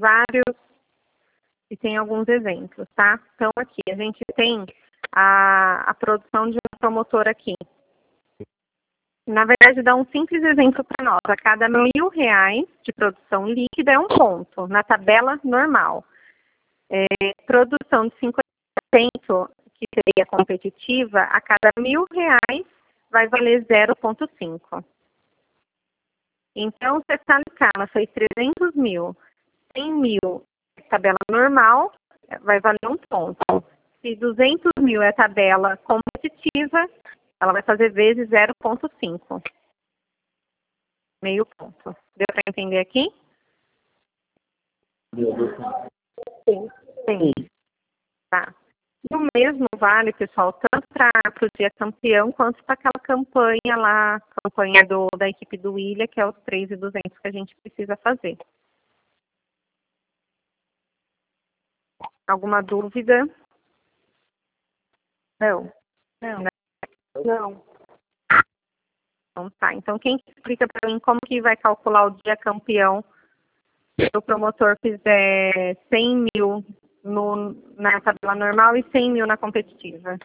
alguns exemplos, tá? Então aqui, a gente tem a produção de um promotor aqui. Na verdade, dá um simples exemplo para nós. A cada R$1.000 de produção líquida é 1 ponto, na tabela normal. Produção de 50%, que seria competitiva, a cada R$1.000 vai valer 0,5. Então, se essa escala foi 300 mil, 100 mil, tabela normal, vai valer 1 ponto. Se 200 mil é tabela competitiva, ela vai fazer vezes 0,5. Meio ponto. Deu para entender aqui? Sim. Tá. E o mesmo vale, pessoal, tanto para o dia campeão, quanto para aquela campanha lá, campanha da equipe do William, que é os 3.200 que a gente precisa fazer. Alguma dúvida? Não. Então tá. Então quem explica para mim como que vai calcular o dia campeão se o promotor fizer 100 mil na tabela normal e 100 mil na competitiva?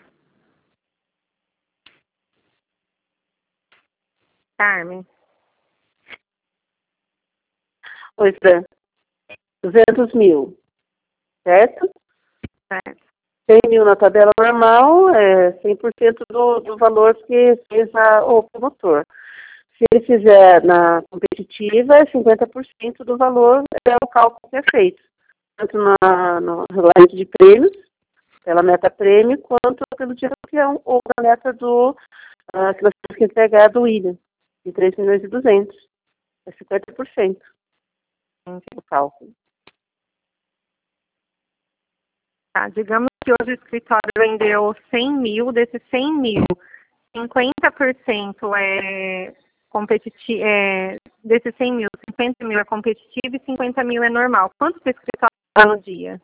Carmen? Oi, Fran. 200 mil, certo? Certo. 100 mil na tabela normal, 100% do valor que fez o promotor. Se ele fizer na competitiva, 50% do valor é o cálculo que é feito. Tanto no regulamento de prêmios, pela meta prêmio, quanto pelo dia campeão, ou da meta que nós temos que entregar do William, de 3.200.000. É 50% do cálculo. Tá, digamos que hoje o escritório vendeu 100 mil, desses 100 mil, 50% é competitivo, desses 100 mil, 50 mil é competitivo e 50 mil é normal. Quanto o escritório dá no dia?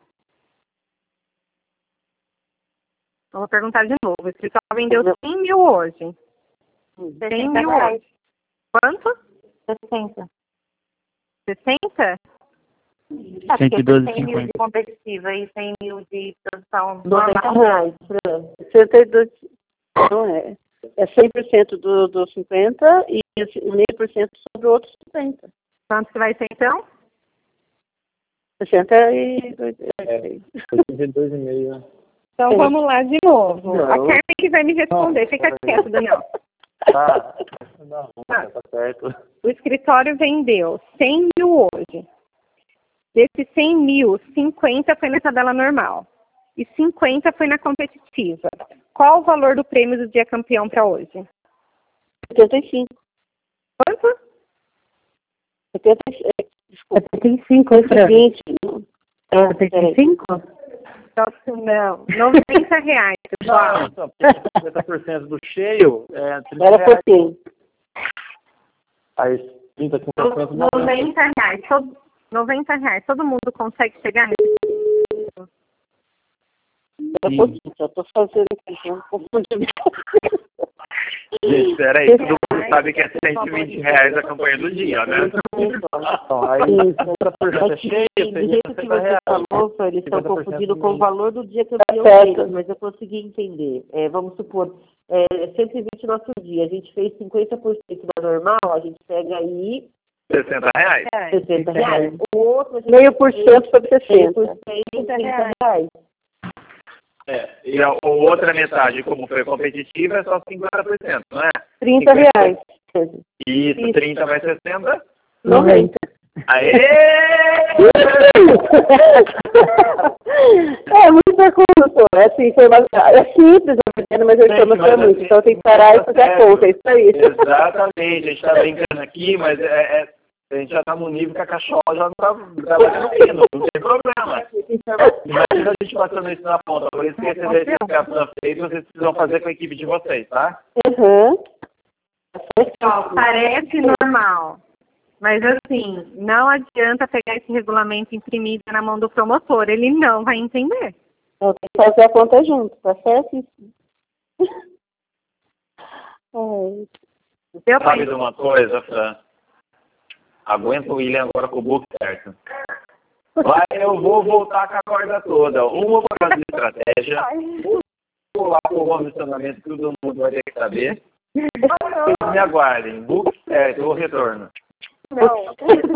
Eu vou perguntar de novo. O escritório vendeu 100 mil hoje. 100 mil hoje. Quanto? 60. 60? 100 mil de competitiva e 100 mil de produção normal. R$90. 62. Não é. É 100% do 50 e 0,5% sobre o outro 50. Quanto que vai ser então? 62. 82,5. Então vamos lá de novo. Não. A Carmen que vai me responder. Fica quieto, Daniel. Tá. Não, tá certo. O escritório vendeu 100 mil hoje. Desses 100 mil, 50 foi na tabela normal. E 50 foi na competitiva. Qual o valor do prêmio do dia campeão para hoje? 75. Quanto? 75, é 20. 75? Não, R$90, pessoal. Então, 50% do cheio é R$30. Era por quê? Aí 30%, 50%. R$90. R$90. Todo mundo consegue chegar nesse? Eu tô fazendo aqui, não confundi. Gente, peraí, todo mundo sabe que é R$120 a campanha do dia, né? Então, aí 50% é cheio, Do jeito que você falou, eles estão confundindo com o valor do dia que eu fiz, mas eu consegui entender. Vamos supor, 120 nosso dia, a gente fez 50% da normal, a gente pega aí R$60. R$60. O outro, meio por cento sobre 60. R$30. E a outra metade, como foi competitiva, é só 50%, não é? R$30. Isso, 30 vai 60? 90. Aê! É muita coisa, pô. É simples, mas a informação é muito. Então tem que parar e fazer a conta, é isso aí. Exatamente, a gente está brincando aqui, mas a gente já está no nível que a cachola já não está batendo fino, não tem problema. Imagina a gente passando isso na ponta, por isso que esse exercício que a Fran fez, vocês precisam fazer com a equipe de vocês, tá? Parece normal. Mas assim, não adianta pegar esse regulamento imprimido na mão do promotor, ele não vai entender. Eu tenho que fazer a conta junto, tá certo? Sabe de uma coisa, Fran? Aguenta o William agora com o book certo. Vai, eu vou voltar com a corda toda. Uma por causa de estratégia, vou lá com o condicionamento que todo mundo vai ter que saber. Vocês me aguardem. Book certo, eu retorno. Não.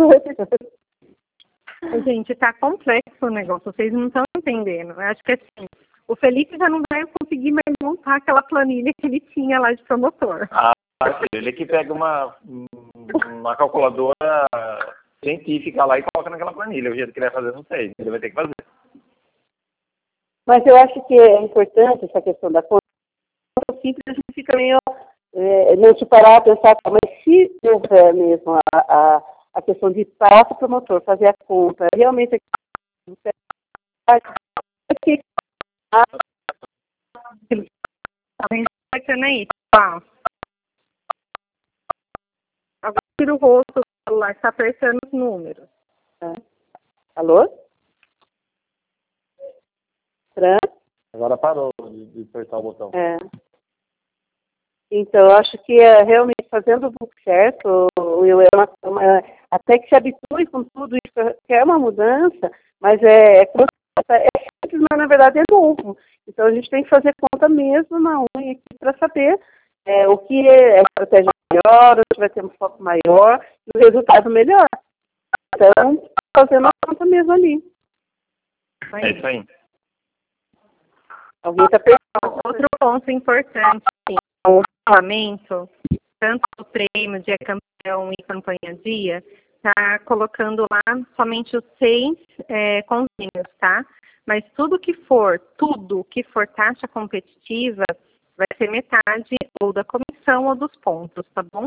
Gente, tá complexo o negócio, vocês não estão entendendo. Eu acho que assim, o Felipe já não vai conseguir mais montar aquela planilha que ele tinha lá de promotor. Ele que pega uma calculadora científica lá e coloca naquela planilha. O jeito que ele vai fazer, não sei. Ele vai ter que fazer. Mas eu acho que é importante essa questão da conta. Simples, a gente fica meio não se parar a pensar, mas se houver mesmo a questão de parar para o promotor, fazer a conta, realmente agora tira o rosto do celular, está apertando os números. Alô? Fran? Agora parou de apertar o botão. Então, eu acho que realmente fazendo o book certo, até que se habitue com tudo isso, que é uma mudança, mas é simples, mas na verdade é novo. Então, a gente tem que fazer conta mesmo na unha aqui para saber o que é a estratégia melhor, onde vai ter um foco maior e o resultado melhor. Então, fazendo a conta mesmo ali. É isso aí. Alguém está perguntando. Outro ponto importante, sim, o parlamento, tanto o prêmio Dia Campeão e Campanha Dia, está colocando lá somente os 6 convênios, tá? Mas tudo que for taxa competitiva, vai ser metade ou da comissão ou dos pontos, tá bom?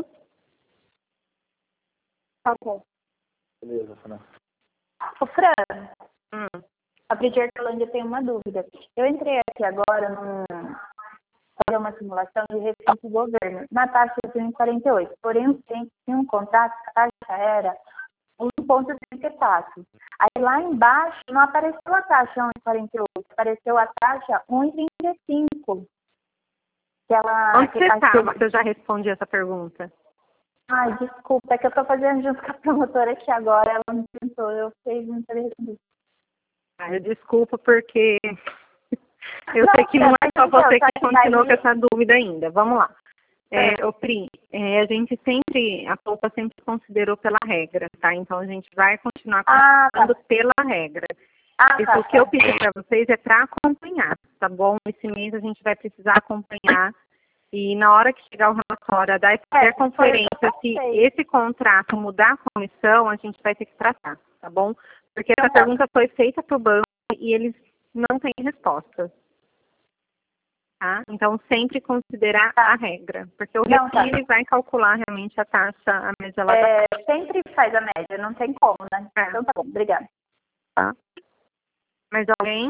Tá bom. Beleza, Fran. Ô, Fran, a Bridgerlândia tem uma dúvida. Eu entrei aqui agora fazer uma simulação de receita do governo na taxa de 1,48. Porém, o cliente tinha um contrato que a taxa era 1,34. Aí lá embaixo não apareceu a taxa 1,48, apareceu a taxa 1,35. Onde você estava? Eu já respondi essa pergunta. Ai, desculpa, é que eu estou fazendo junto com a promotora aqui agora, ela me perguntou, eu fiz não ter respondido. Desculpa, porque eu sei que não é só você que continuou com essa dúvida ainda. Vamos lá. Pri, a gente sempre, a Poupa sempre considerou pela regra, tá? Então a gente vai continuar considerando pela regra. O que eu pedi para vocês é para acompanhar, tá bom? Esse mês a gente vai precisar acompanhar e na hora que chegar o relatório da conferência, se esse contrato mudar a comissão, a gente vai ter que tratar, tá bom? Porque essa pergunta foi feita para o banco e eles não têm resposta. Tá? Então, sempre considerar a regra, porque o refis ele vai calcular realmente a taxa, a média lá da... Sempre faz a média, não tem como, né? Então tá bom, obrigada. Tá. Mais alguém?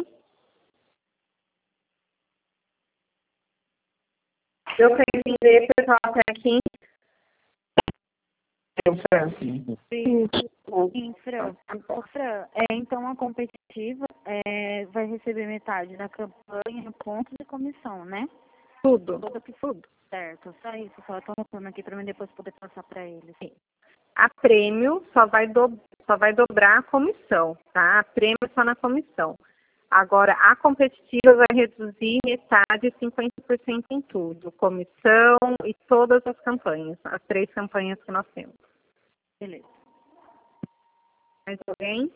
Deu para entender, pessoal, até aqui? Sim, Fran. Então a competitiva vai receber metade da campanha, pontos e comissão, né? Tudo. Tudo. Certo, só isso. Só estou anotando aqui para mim depois poder passar para eles. Sim. A prêmio só vai dobrar a comissão, tá? A prêmio é só na comissão. Agora, a competitiva vai reduzir metade, 50% em tudo. Comissão e todas as campanhas, as 3 campanhas que nós temos. Beleza. Mais alguém?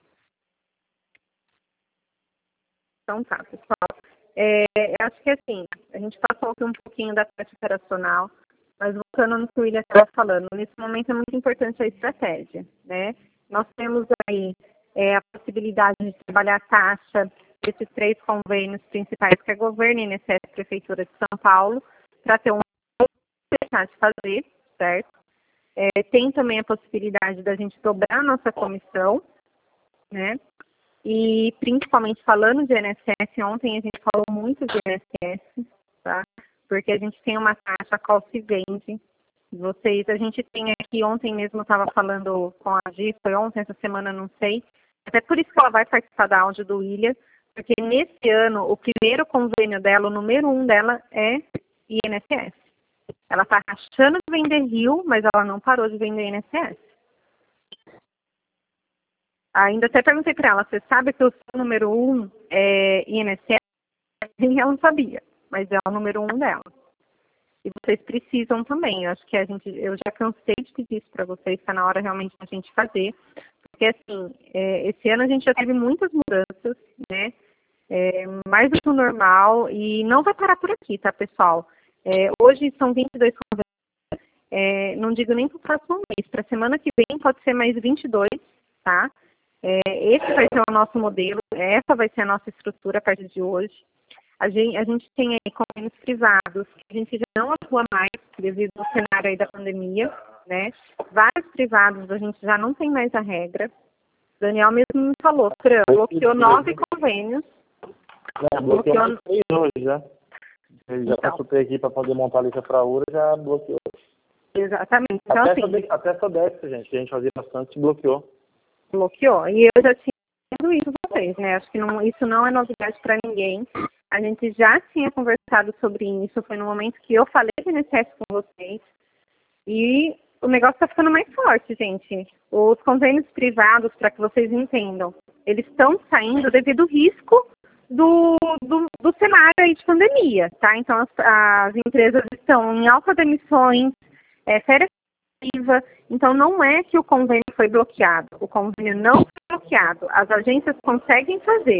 Então tá, pessoal. Acho que assim, a gente passou aqui um pouquinho da parte operacional, mas voltando no que o William estava falando, nesse momento é muito importante a estratégia, né? Nós temos aí a possibilidade de trabalhar a taxa desses 3 convênios principais, que é governo, INSS e Prefeitura de São Paulo, para ter um deixar de fazer, certo? Tem também a possibilidade da gente dobrar a nossa comissão, né? E principalmente falando de INSS, ontem a gente falou muito de INSS, tá? Porque a gente tem uma taxa a qual se vende. A gente tem aqui, ontem mesmo eu estava falando com a Gi, foi ontem, essa semana não sei, até por isso que ela vai participar da áudio do William, porque nesse ano, o primeiro convênio dela, o número 1 dela é INSS. Ela está achando de vender Rio, mas ela não parou de vender INSS. Ainda até perguntei para ela, você sabe que o seu número 1 é INSS? E ela não sabia, mas é o número 1 dela. E vocês precisam também. Eu acho que eu já cansei de pedir isso para vocês, está na hora realmente da gente fazer. Porque assim, esse ano a gente já teve muitas mudanças, né? Mais do que o normal, e não vai parar por aqui, tá, pessoal? Hoje são 22 conversas, não digo nem para o próximo mês, para a semana que vem pode ser mais 22, tá? Esse vai ser o nosso modelo, essa vai ser a nossa estrutura a partir de hoje. A gente tem aí convênios privados, que a gente já não atua mais devido ao cenário aí da pandemia, né? Vários privados a gente já não tem mais a regra. Daniel mesmo me falou, Fran, bloqueou 9 convênios. Bloqueou 3 hoje já. Ele já consultei aqui para poder montar a lista para a URA, já bloqueou. Exatamente. Então, até Sodexo, gente, que a gente fazia bastante, bloqueou. Bloqueou. E eu já tinha dito isso para vocês, né? Acho que isso não é novidade para ninguém. A gente já tinha conversado sobre isso, foi no momento que eu falei de INSS com vocês. E o negócio está ficando mais forte, gente. Os convênios privados, para que vocês entendam, eles estão saindo devido ao risco do cenário aí de pandemia, tá? Então, as empresas estão em alta demissões, férias Então, não é que o convênio foi bloqueado. O convênio não foi bloqueado. As agências conseguem fazer.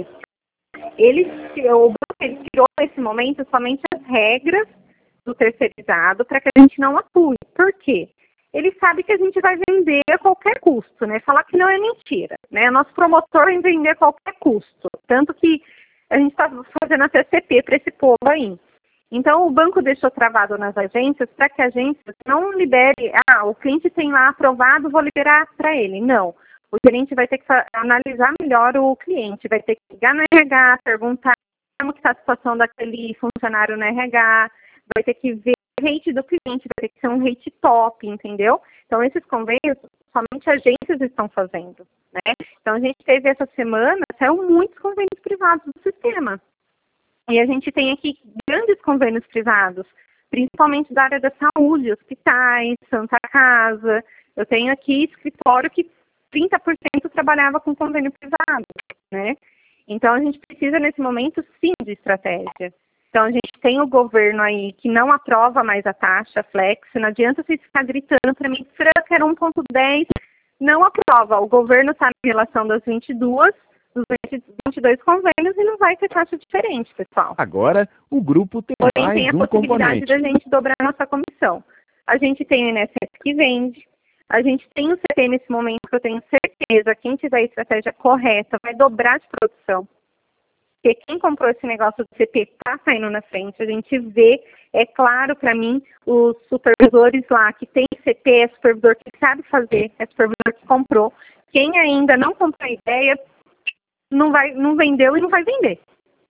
O banco tirou, nesse momento, somente as regras do terceirizado para que a gente não atue. Por quê? Ele sabe que a gente vai vender a qualquer custo, né? Falar que não é mentira, né? Nosso promotor vai vender a qualquer custo. Tanto que a gente está fazendo a CCP para esse povo aí. Então, o banco deixou travado nas agências para que a agência não libere, o cliente tem lá aprovado, vou liberar para ele. Não. O gerente vai ter que analisar melhor o cliente, vai ter que ligar no RH, perguntar como está a situação daquele funcionário no RH, vai ter que ver o rate do cliente, vai ter que ser um rate top, entendeu? Então, esses convênios, somente agências estão fazendo, né? Então, a gente teve essa semana, saiu muitos convênios privados do sistema. E a gente tem aqui grandes convênios privados, principalmente da área da saúde, hospitais, Santa Casa. Eu tenho aqui escritório que 30% trabalhava com convênio privado, né? Então, a gente precisa, nesse momento, sim, de estratégia. Então, a gente tem o governo aí que não aprova mais a taxa flex. Não adianta vocês ficar gritando para mim, Fran, quero 1,10, não aprova. O governo está na relação das 22, dos 22 convênios e não vai ter taxa diferente, pessoal. Agora, o grupo tem Porém, mais tem a um possibilidade componente. da gente dobrar a nossa comissão. A gente tem o INSS que vende, a gente tem o CP nesse momento, que eu tenho certeza, quem tiver a estratégia correta vai dobrar de produção. Porque quem comprou esse negócio do CP está saindo na frente, a gente vê, é claro para mim, os supervisores lá que tem CP, é supervisor que sabe fazer, é supervisor que comprou. Quem ainda não comprou a ideia, não vendeu e não vai vender.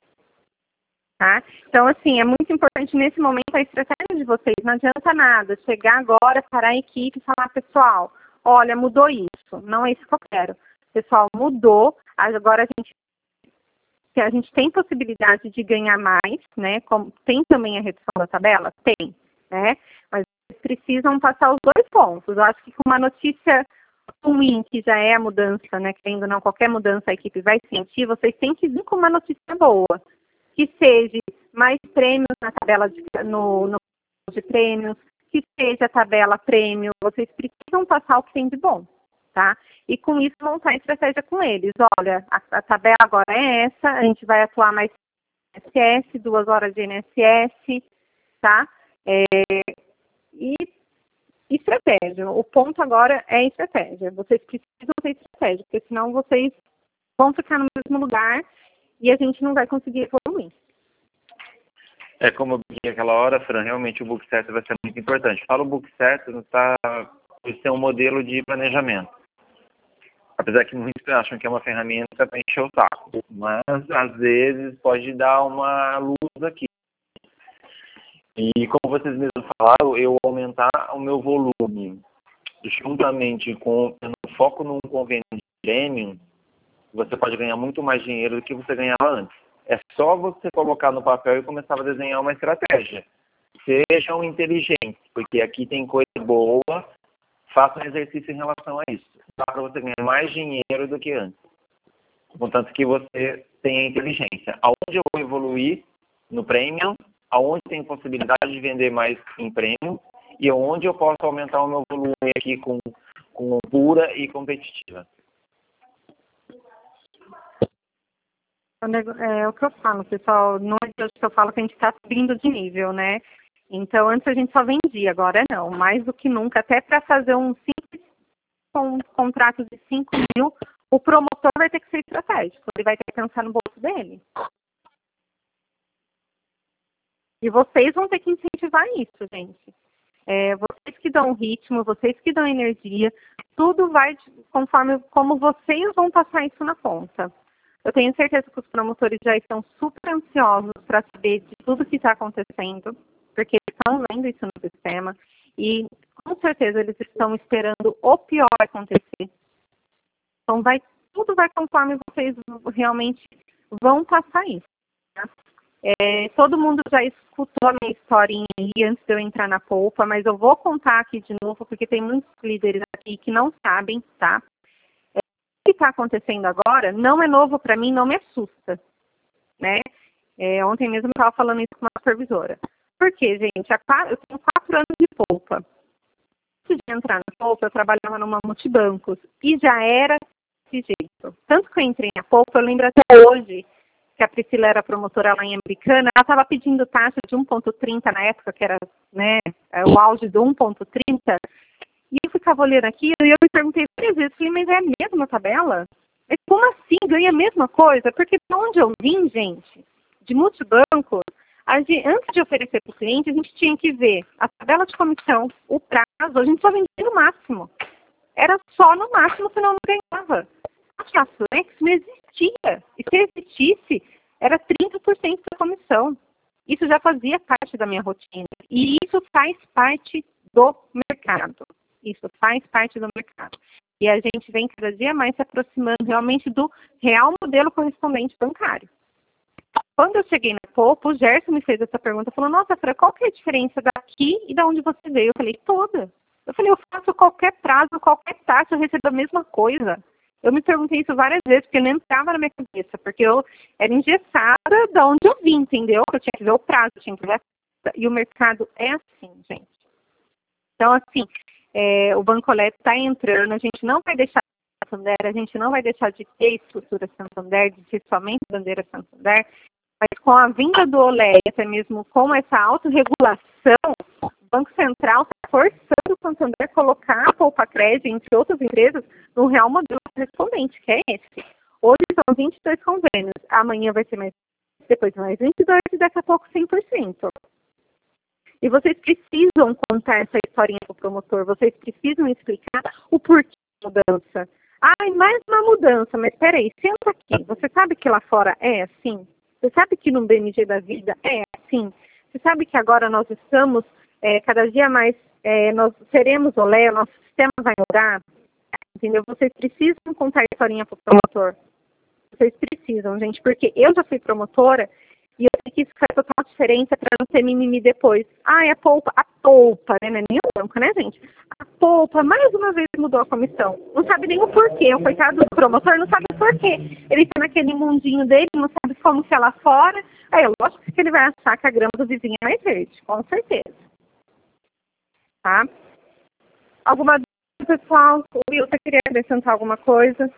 Tá? Então, assim, é muito importante nesse momento a estratégia de vocês. Não adianta nada chegar agora, parar a equipe e falar, pessoal, olha, mudou isso. Não é isso que eu quero. Pessoal, mudou. Agora a gente tem possibilidade de ganhar mais, né? Como, tem também a redução da tabela? Tem, né? Mas vocês precisam passar os dois pontos. Eu acho que com uma notícia ruim, que já é a mudança, né? Querendo ou não, qualquer mudança a equipe vai sentir, vocês têm que vir com uma notícia boa. Que seja mais prêmios na tabela no de prêmios, que seja a tabela prêmio, vocês precisam passar o que tem de bom, tá? E com isso montar a estratégia com eles. Olha, a tabela agora é essa, a gente vai atuar mais INSS, 2 horas de INSS, tá? E estratégia. O ponto agora é estratégia. Vocês precisam ter estratégia, porque senão vocês vão ficar no mesmo lugar e a gente não vai conseguir evoluir. Como eu disse aquela hora, Fran, realmente o book certo vai ser muito importante. Fala o book certo, por ser um modelo de planejamento. Apesar que muitos acham que é uma ferramenta para encher o saco. Mas, às vezes, pode dar uma luz aqui. E como vocês mesmos falaram, eu aumentar o meu volume juntamente com o foco num convênio de prêmio, você pode ganhar muito mais dinheiro do que você ganhava antes. É só você colocar no papel e começar a desenhar uma estratégia. Sejam inteligentes, porque aqui tem coisa boa, façam um exercício em relação a isso. Dá para você ganhar mais dinheiro do que antes. Contanto que você tenha inteligência. Aonde eu vou evoluir no prêmio, aonde tem possibilidade de vender mais em prêmio e aonde eu posso aumentar o meu volume aqui com pura e competitiva. É o que eu falo, pessoal. Não é que eu falo que a gente está subindo de nível, né? Então, antes a gente só vendia, agora não. Mais do que nunca, até para fazer um simples contrato de 5 mil, o promotor vai ter que ser estratégico. Ele vai ter que pensar no bolso dele. E vocês vão ter que incentivar isso, gente. Vocês que dão ritmo, vocês que dão energia, tudo vai conforme como vocês vão passar isso na conta. Eu tenho certeza que os promotores já estão super ansiosos para saber de tudo que está acontecendo, porque eles estão vendo isso no sistema e com certeza eles estão esperando o pior acontecer. Então tudo vai conforme vocês realmente vão passar isso. Tá? Todo mundo já escutou a minha historinha aí antes de eu entrar na polpa, mas eu vou contar aqui de novo, porque tem muitos líderes aqui que não sabem, tá? O que está acontecendo agora não é novo para mim, não me assusta, né? Ontem mesmo eu estava falando isso com uma supervisora. Por quê, gente? Eu tenho 4 anos de polpa. de entrar na Poupa, eu trabalhava numa multibancos e já era desse jeito. Tanto que eu entrei na Poupa, eu lembro até hoje que a Priscila era promotora lá em Americana, ela estava pedindo taxa de 1,30 na época, que era, né, o auge do 1,30, e eu ficava olhando aquilo e eu me perguntei várias vezes, falei, mas é a mesma tabela? Mas como assim? Ganha a mesma coisa? Porque de onde eu vim, gente, de multibanco, antes de oferecer para o cliente, a gente tinha que ver a tabela de comissão, o prazo, a gente só vendia no máximo. Era só no máximo que não ganhava. A Flex não existia. E se existisse, era 30% da comissão. Isso já fazia parte da minha rotina. E isso faz parte do mercado. Isso faz parte do mercado. E a gente vem cada dia mais se aproximando realmente do real modelo correspondente bancário. Quando eu cheguei na Poupa, o Gerson me fez essa pergunta, falou, nossa, Fran, qual que é a diferença daqui e de onde você veio? Eu falei, toda. Eu falei, eu faço qualquer prazo, qualquer taxa, eu recebo a mesma coisa. Eu me perguntei isso várias vezes, porque não entrava na minha cabeça, porque eu era engessada de onde eu vim, entendeu? Eu tinha que ver o prazo, eu tinha que ver a taxa, e o mercado é assim, gente. Então, assim, o Bancolé está entrando, a gente não vai deixar de Santander, a gente não vai deixar de ter estrutura Santander, de ter somente bandeira Santander, mas com a vinda do Olé, até mesmo com essa autorregulação, o Banco Central está forçando o Santander a colocar a Poupa Crédito, entre outras empresas, no real modelo correspondente, que é esse. Hoje são 22 convênios, amanhã vai ser mais, depois mais 22 e daqui a pouco 100%. E vocês precisam contar essa historinha para o promotor, vocês precisam explicar o porquê da mudança. Ai, mais uma mudança, mas peraí, senta aqui, você sabe que lá fora é assim? Você sabe que no BMG da vida é assim? Você sabe que agora nós estamos, cada dia mais, nós seremos Olé, nosso sistema vai mudar? Entendeu? Vocês precisam contar a historinha para o promotor. Vocês precisam, gente, porque eu já fui promotora e eu sei que isso faz total diferença para não ter mimimi depois. Ah, é a Poupa, né? Não é nem o banco, né, gente? A Poupa, mais uma vez, mudou a comissão. Não sabe nem o porquê. O coitado do promotor não sabe o porquê. Ele está naquele mundinho dele, não sabe como que é lá fora. Aí, lógico que ele vai achar que a grama do vizinho é mais verde, com certeza. Tá? Alguma dúvida, pessoal? O Will, você queria acrescentar alguma coisa?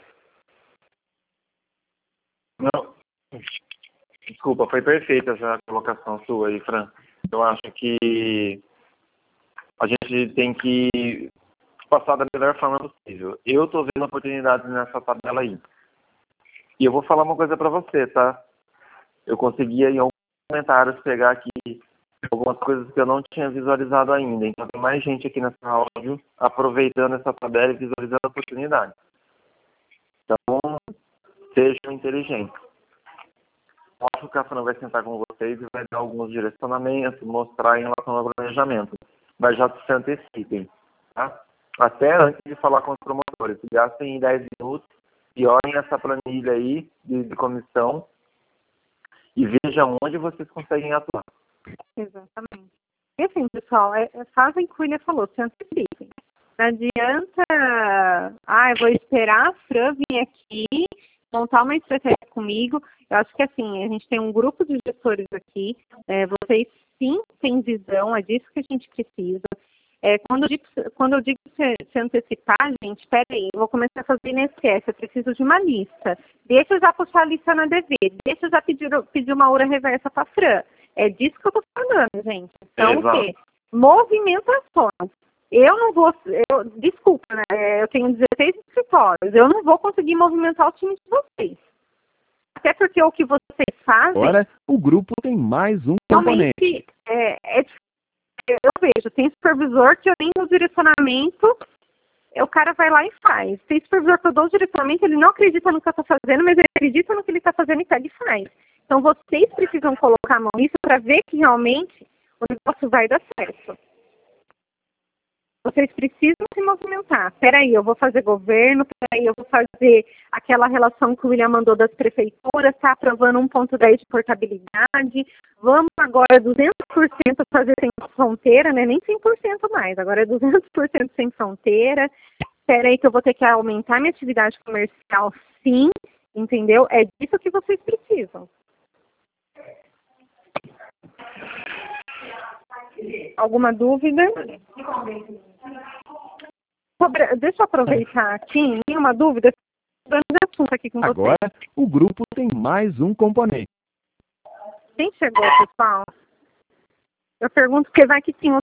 Não. Desculpa, foi perfeita essa colocação sua aí, Fran. Eu acho que a gente tem que passar da melhor forma possível. Eu estou vendo oportunidades nessa tabela aí. E eu vou falar uma coisa para você, tá? Eu consegui em alguns comentários pegar aqui algumas coisas que eu não tinha visualizado ainda. Então tem mais gente aqui nessa áudio aproveitando essa tabela e visualizando a oportunidade. Então, sejam inteligentes. Acho que a Fran vai sentar com vocês e vai dar alguns direcionamentos, mostrar em relação ao planejamento. Mas já se antecipem, tá? Até antes de falar com os promotores. Gastem 10 minutos e olhem essa planilha aí de comissão e vejam onde vocês conseguem atuar. Exatamente. E assim, pessoal, fazem o que o William falou, se antecipem. Não adianta, eu vou esperar a Fran vir aqui, montar uma estratégia comigo. Eu acho que assim, a gente tem um grupo de gestores aqui, vocês sim têm visão, é disso que a gente precisa. Quando eu digo se antecipar, gente, espera aí, eu vou começar a fazer INSS, eu preciso de uma lista. Deixa eu já puxar a lista na DV, deixa eu já pedir uma hora reversa para a Fran. É disso que eu estou falando, gente. Então, o quê? Movimentações. Eu não vou, desculpa, né? Eu tenho 16 escritórios, eu não vou conseguir movimentar o time de vocês. Até porque o que vocês fazem... Agora, o grupo tem mais um componente. Eu vejo, tem supervisor que eu tenho o direcionamento, o cara vai lá e faz. Tem supervisor que eu dou o direcionamento, ele não acredita no que eu estou fazendo, mas ele acredita no que ele está fazendo e pega e faz. Então, vocês precisam colocar a mão nisso para ver que realmente o negócio vai dar certo. Vocês precisam se movimentar. Peraí, eu vou fazer governo, peraí, eu vou fazer aquela relação que o William mandou das prefeituras, está aprovando 1,10 de portabilidade, vamos agora 200% fazer sem fronteira, né? Nem 100% mais, agora é 200% sem fronteira. Peraí que eu vou ter que aumentar minha atividade comercial, sim, entendeu? É disso que vocês precisam. Alguma dúvida? deixa eu aproveitar aqui, tem uma dúvida, dando assunto aqui com Agora, você. o grupo tem mais um componente. Quem chegou, pessoal? Eu pergunto porque vai que tinha